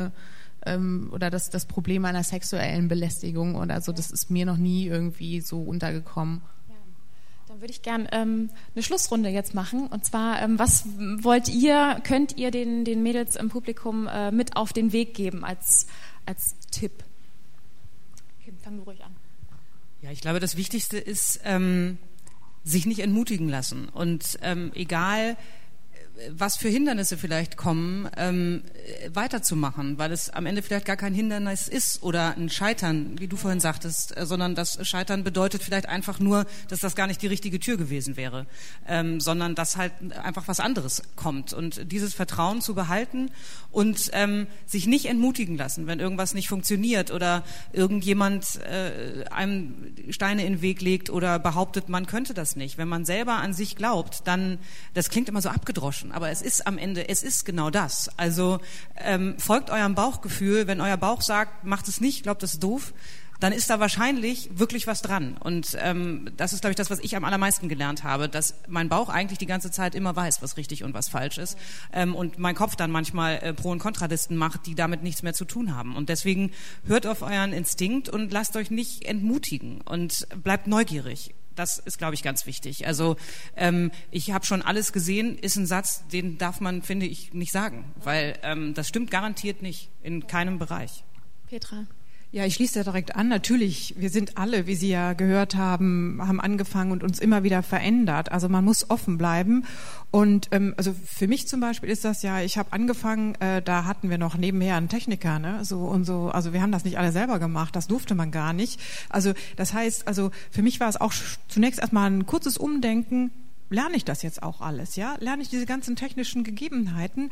oder das Problem einer sexuellen Belästigung oder so. Das ist mir noch nie irgendwie so untergekommen. Dann würde ich gern eine Schlussrunde jetzt machen. Und zwar, was könnt ihr den Mädels im Publikum mit auf den Weg geben als Tipp? Kim, fang du ruhig an. Ja, ich glaube, das Wichtigste ist, sich nicht entmutigen lassen. Und egal, was für Hindernisse vielleicht kommen, weiterzumachen, weil es am Ende vielleicht gar kein Hindernis ist oder ein Scheitern, wie du vorhin sagtest, sondern das Scheitern bedeutet vielleicht einfach nur, dass das gar nicht die richtige Tür gewesen wäre, sondern dass halt einfach was anderes kommt. Und dieses Vertrauen zu behalten und sich nicht entmutigen lassen, wenn irgendwas nicht funktioniert oder irgendjemand einem Steine in den Weg legt oder behauptet, man könnte das nicht. Wenn man selber an sich glaubt, dann, das klingt immer so abgedroschen, aber es ist am Ende, es ist genau das. Also folgt eurem Bauchgefühl. Wenn euer Bauch sagt, macht es nicht, glaubt, das ist doof, dann ist da wahrscheinlich wirklich was dran. Und das ist, glaube ich, das, was ich am allermeisten gelernt habe, dass mein Bauch eigentlich die ganze Zeit immer weiß, was richtig und was falsch ist. Und mein Kopf dann manchmal Pro- und Kontradisten macht, die damit nichts mehr zu tun haben. Und deswegen hört auf euren Instinkt und lasst euch nicht entmutigen und bleibt neugierig. Das ist, glaube ich, ganz wichtig. Also ich habe schon alles gesehen, ist ein Satz, den darf man, finde ich, nicht sagen, weil das stimmt garantiert nicht in keinem Bereich. Petra? Ja, ich schließe da direkt an. Natürlich, wir sind alle, wie Sie ja gehört haben angefangen und uns immer wieder verändert. Also man muss offen bleiben. Und also für mich zum Beispiel ist das ja, ich habe angefangen, da hatten wir noch nebenher einen Techniker, ne? So und so. Also wir haben das nicht alle selber gemacht, das durfte man gar nicht. Also das heißt, also für mich war es auch zunächst erstmal ein kurzes Umdenken. Lerne ich das jetzt auch alles, ja? Lerne ich diese ganzen technischen Gegebenheiten?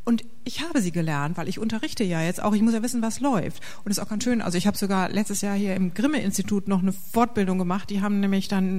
Und ich habe sie gelernt, weil ich unterrichte ja jetzt auch. Ich muss ja wissen, was läuft. Und das ist auch ganz schön. Also ich habe sogar letztes Jahr hier im Grimme-Institut noch eine Fortbildung gemacht. Die haben nämlich dann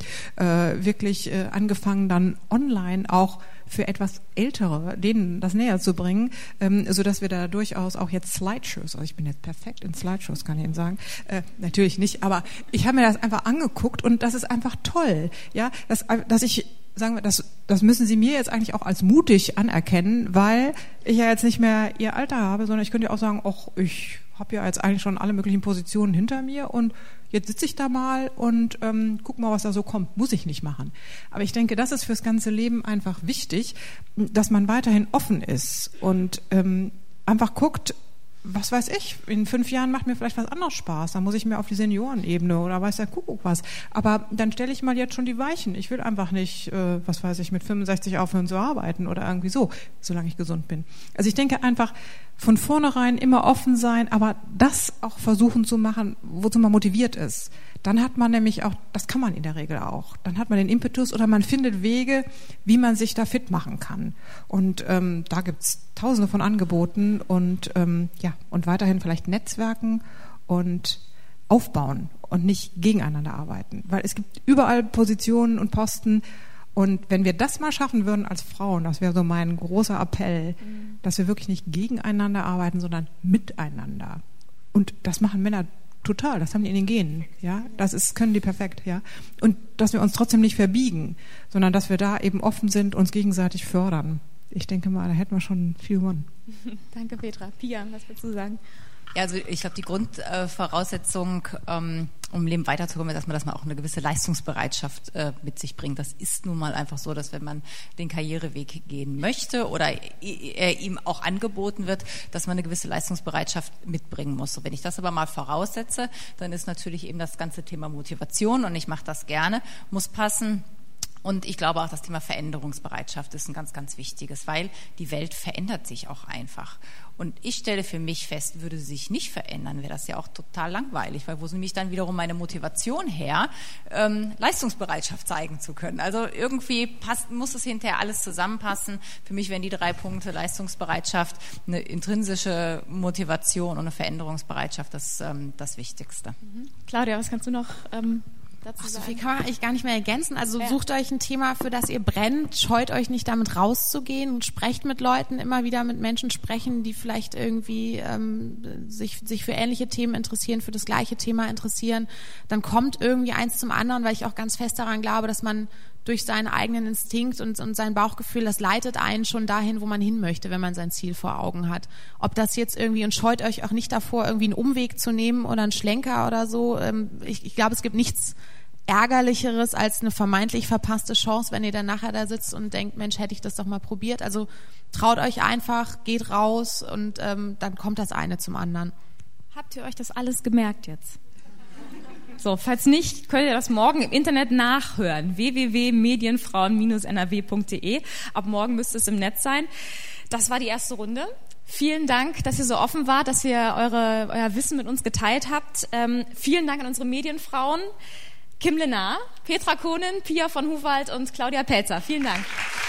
wirklich angefangen, dann online auch für etwas Ältere, denen das näher zu bringen, so dass wir da durchaus auch jetzt Slideshows, also ich bin jetzt perfekt in Slideshows, kann ich Ihnen sagen, natürlich nicht, aber ich habe mir das einfach angeguckt und das ist einfach toll, ja, dass ich sagen wir, das müssen Sie mir jetzt eigentlich auch als mutig anerkennen, weil ich ja jetzt nicht mehr Ihr Alter habe, sondern ich könnte ja auch sagen, ach, ich habe ja jetzt eigentlich schon alle möglichen Positionen hinter mir und jetzt sitze ich da mal und guck mal, was da so kommt. Muss ich nicht machen. Aber ich denke, das ist fürs ganze Leben einfach wichtig, dass man weiterhin offen ist und einfach guckt, was weiß ich, in 5 Jahren macht mir vielleicht was anderes Spaß, dann muss ich mehr auf die Seniorenebene oder weiß der Kuckuck was. Aber dann stelle ich mal jetzt schon die Weichen. Ich will einfach nicht, was weiß ich, mit 65 aufhören zu arbeiten oder irgendwie so, solange ich gesund bin. Also ich denke einfach, von vornherein immer offen sein, aber das auch versuchen zu machen, wozu man motiviert ist. Dann hat man nämlich auch, das kann man in der Regel auch, dann hat man den Impetus oder man findet Wege, wie man sich da fit machen kann. Und da gibt's Tausende von Angeboten und und weiterhin vielleicht Netzwerken und aufbauen und nicht gegeneinander arbeiten. Weil es gibt überall Positionen und Posten. Und wenn wir das mal schaffen würden als Frauen, das wäre so mein großer Appell, dass wir wirklich nicht gegeneinander arbeiten, sondern miteinander. Und das machen Männer total, das haben die in den Genen, ja. Können die perfekt, ja. Und dass wir uns trotzdem nicht verbiegen, sondern dass wir da eben offen sind, uns gegenseitig fördern. Ich denke mal, da hätten wir schon viel gewonnen. Danke, Petra. Pia, was willst du sagen? Ja, also ich glaube, die Grundvoraussetzung, um im Leben weiterzukommen, ist, dass man auch eine gewisse Leistungsbereitschaft mit sich bringt. Das ist nun mal einfach so, dass wenn man den Karriereweg gehen möchte oder ihm auch angeboten wird, dass man eine gewisse Leistungsbereitschaft mitbringen muss. So, wenn ich das aber mal voraussetze, dann ist natürlich eben das ganze Thema Motivation, und ich mache das gerne, muss passen. Und ich glaube auch, das Thema Veränderungsbereitschaft ist ein ganz, ganz wichtiges, weil die Welt verändert sich auch einfach. Und ich stelle für mich fest, würde sie sich nicht verändern, wäre das ja auch total langweilig, weil wo ist nämlich dann wiederum meine Motivation her, Leistungsbereitschaft zeigen zu können. Also irgendwie muss es hinterher alles zusammenpassen. Für mich wären die 3 Punkte Leistungsbereitschaft, eine intrinsische Motivation und eine Veränderungsbereitschaft das Wichtigste. Claudia, was kannst du noch dazu so sagen? viel kann man eigentlich gar nicht mehr ergänzen. Also sucht euch ein Thema, für das ihr brennt, scheut euch nicht damit rauszugehen und sprecht mit Leuten, immer wieder mit Menschen sprechen, die vielleicht irgendwie sich für ähnliche Themen interessieren, für das gleiche Thema interessieren. Dann kommt irgendwie eins zum anderen, weil ich auch ganz fest daran glaube, dass man durch seinen eigenen Instinkt und sein Bauchgefühl, das leitet einen schon dahin, wo man hin möchte, wenn man sein Ziel vor Augen hat. Ob das jetzt irgendwie, und scheut euch auch nicht davor, irgendwie einen Umweg zu nehmen oder einen Schlenker oder so. Ich glaube, es gibt nichts Ärgerlicheres als eine vermeintlich verpasste Chance, wenn ihr dann nachher da sitzt und denkt, Mensch, hätte ich das doch mal probiert. Also traut euch einfach, geht raus und dann kommt das eine zum anderen. Habt ihr euch das alles gemerkt jetzt? So, falls nicht, könnt ihr das morgen im Internet nachhören. www.medienfrauen-nrw.de. Ab morgen müsste es im Netz sein. Das war die erste Runde. Vielen Dank, dass ihr so offen wart, dass ihr euer Wissen mit uns geteilt habt. Vielen Dank an unsere Medienfrauen. Kim Lenar, Petra Konen, Pia von Huwald und Claudia Pelzer. Vielen Dank.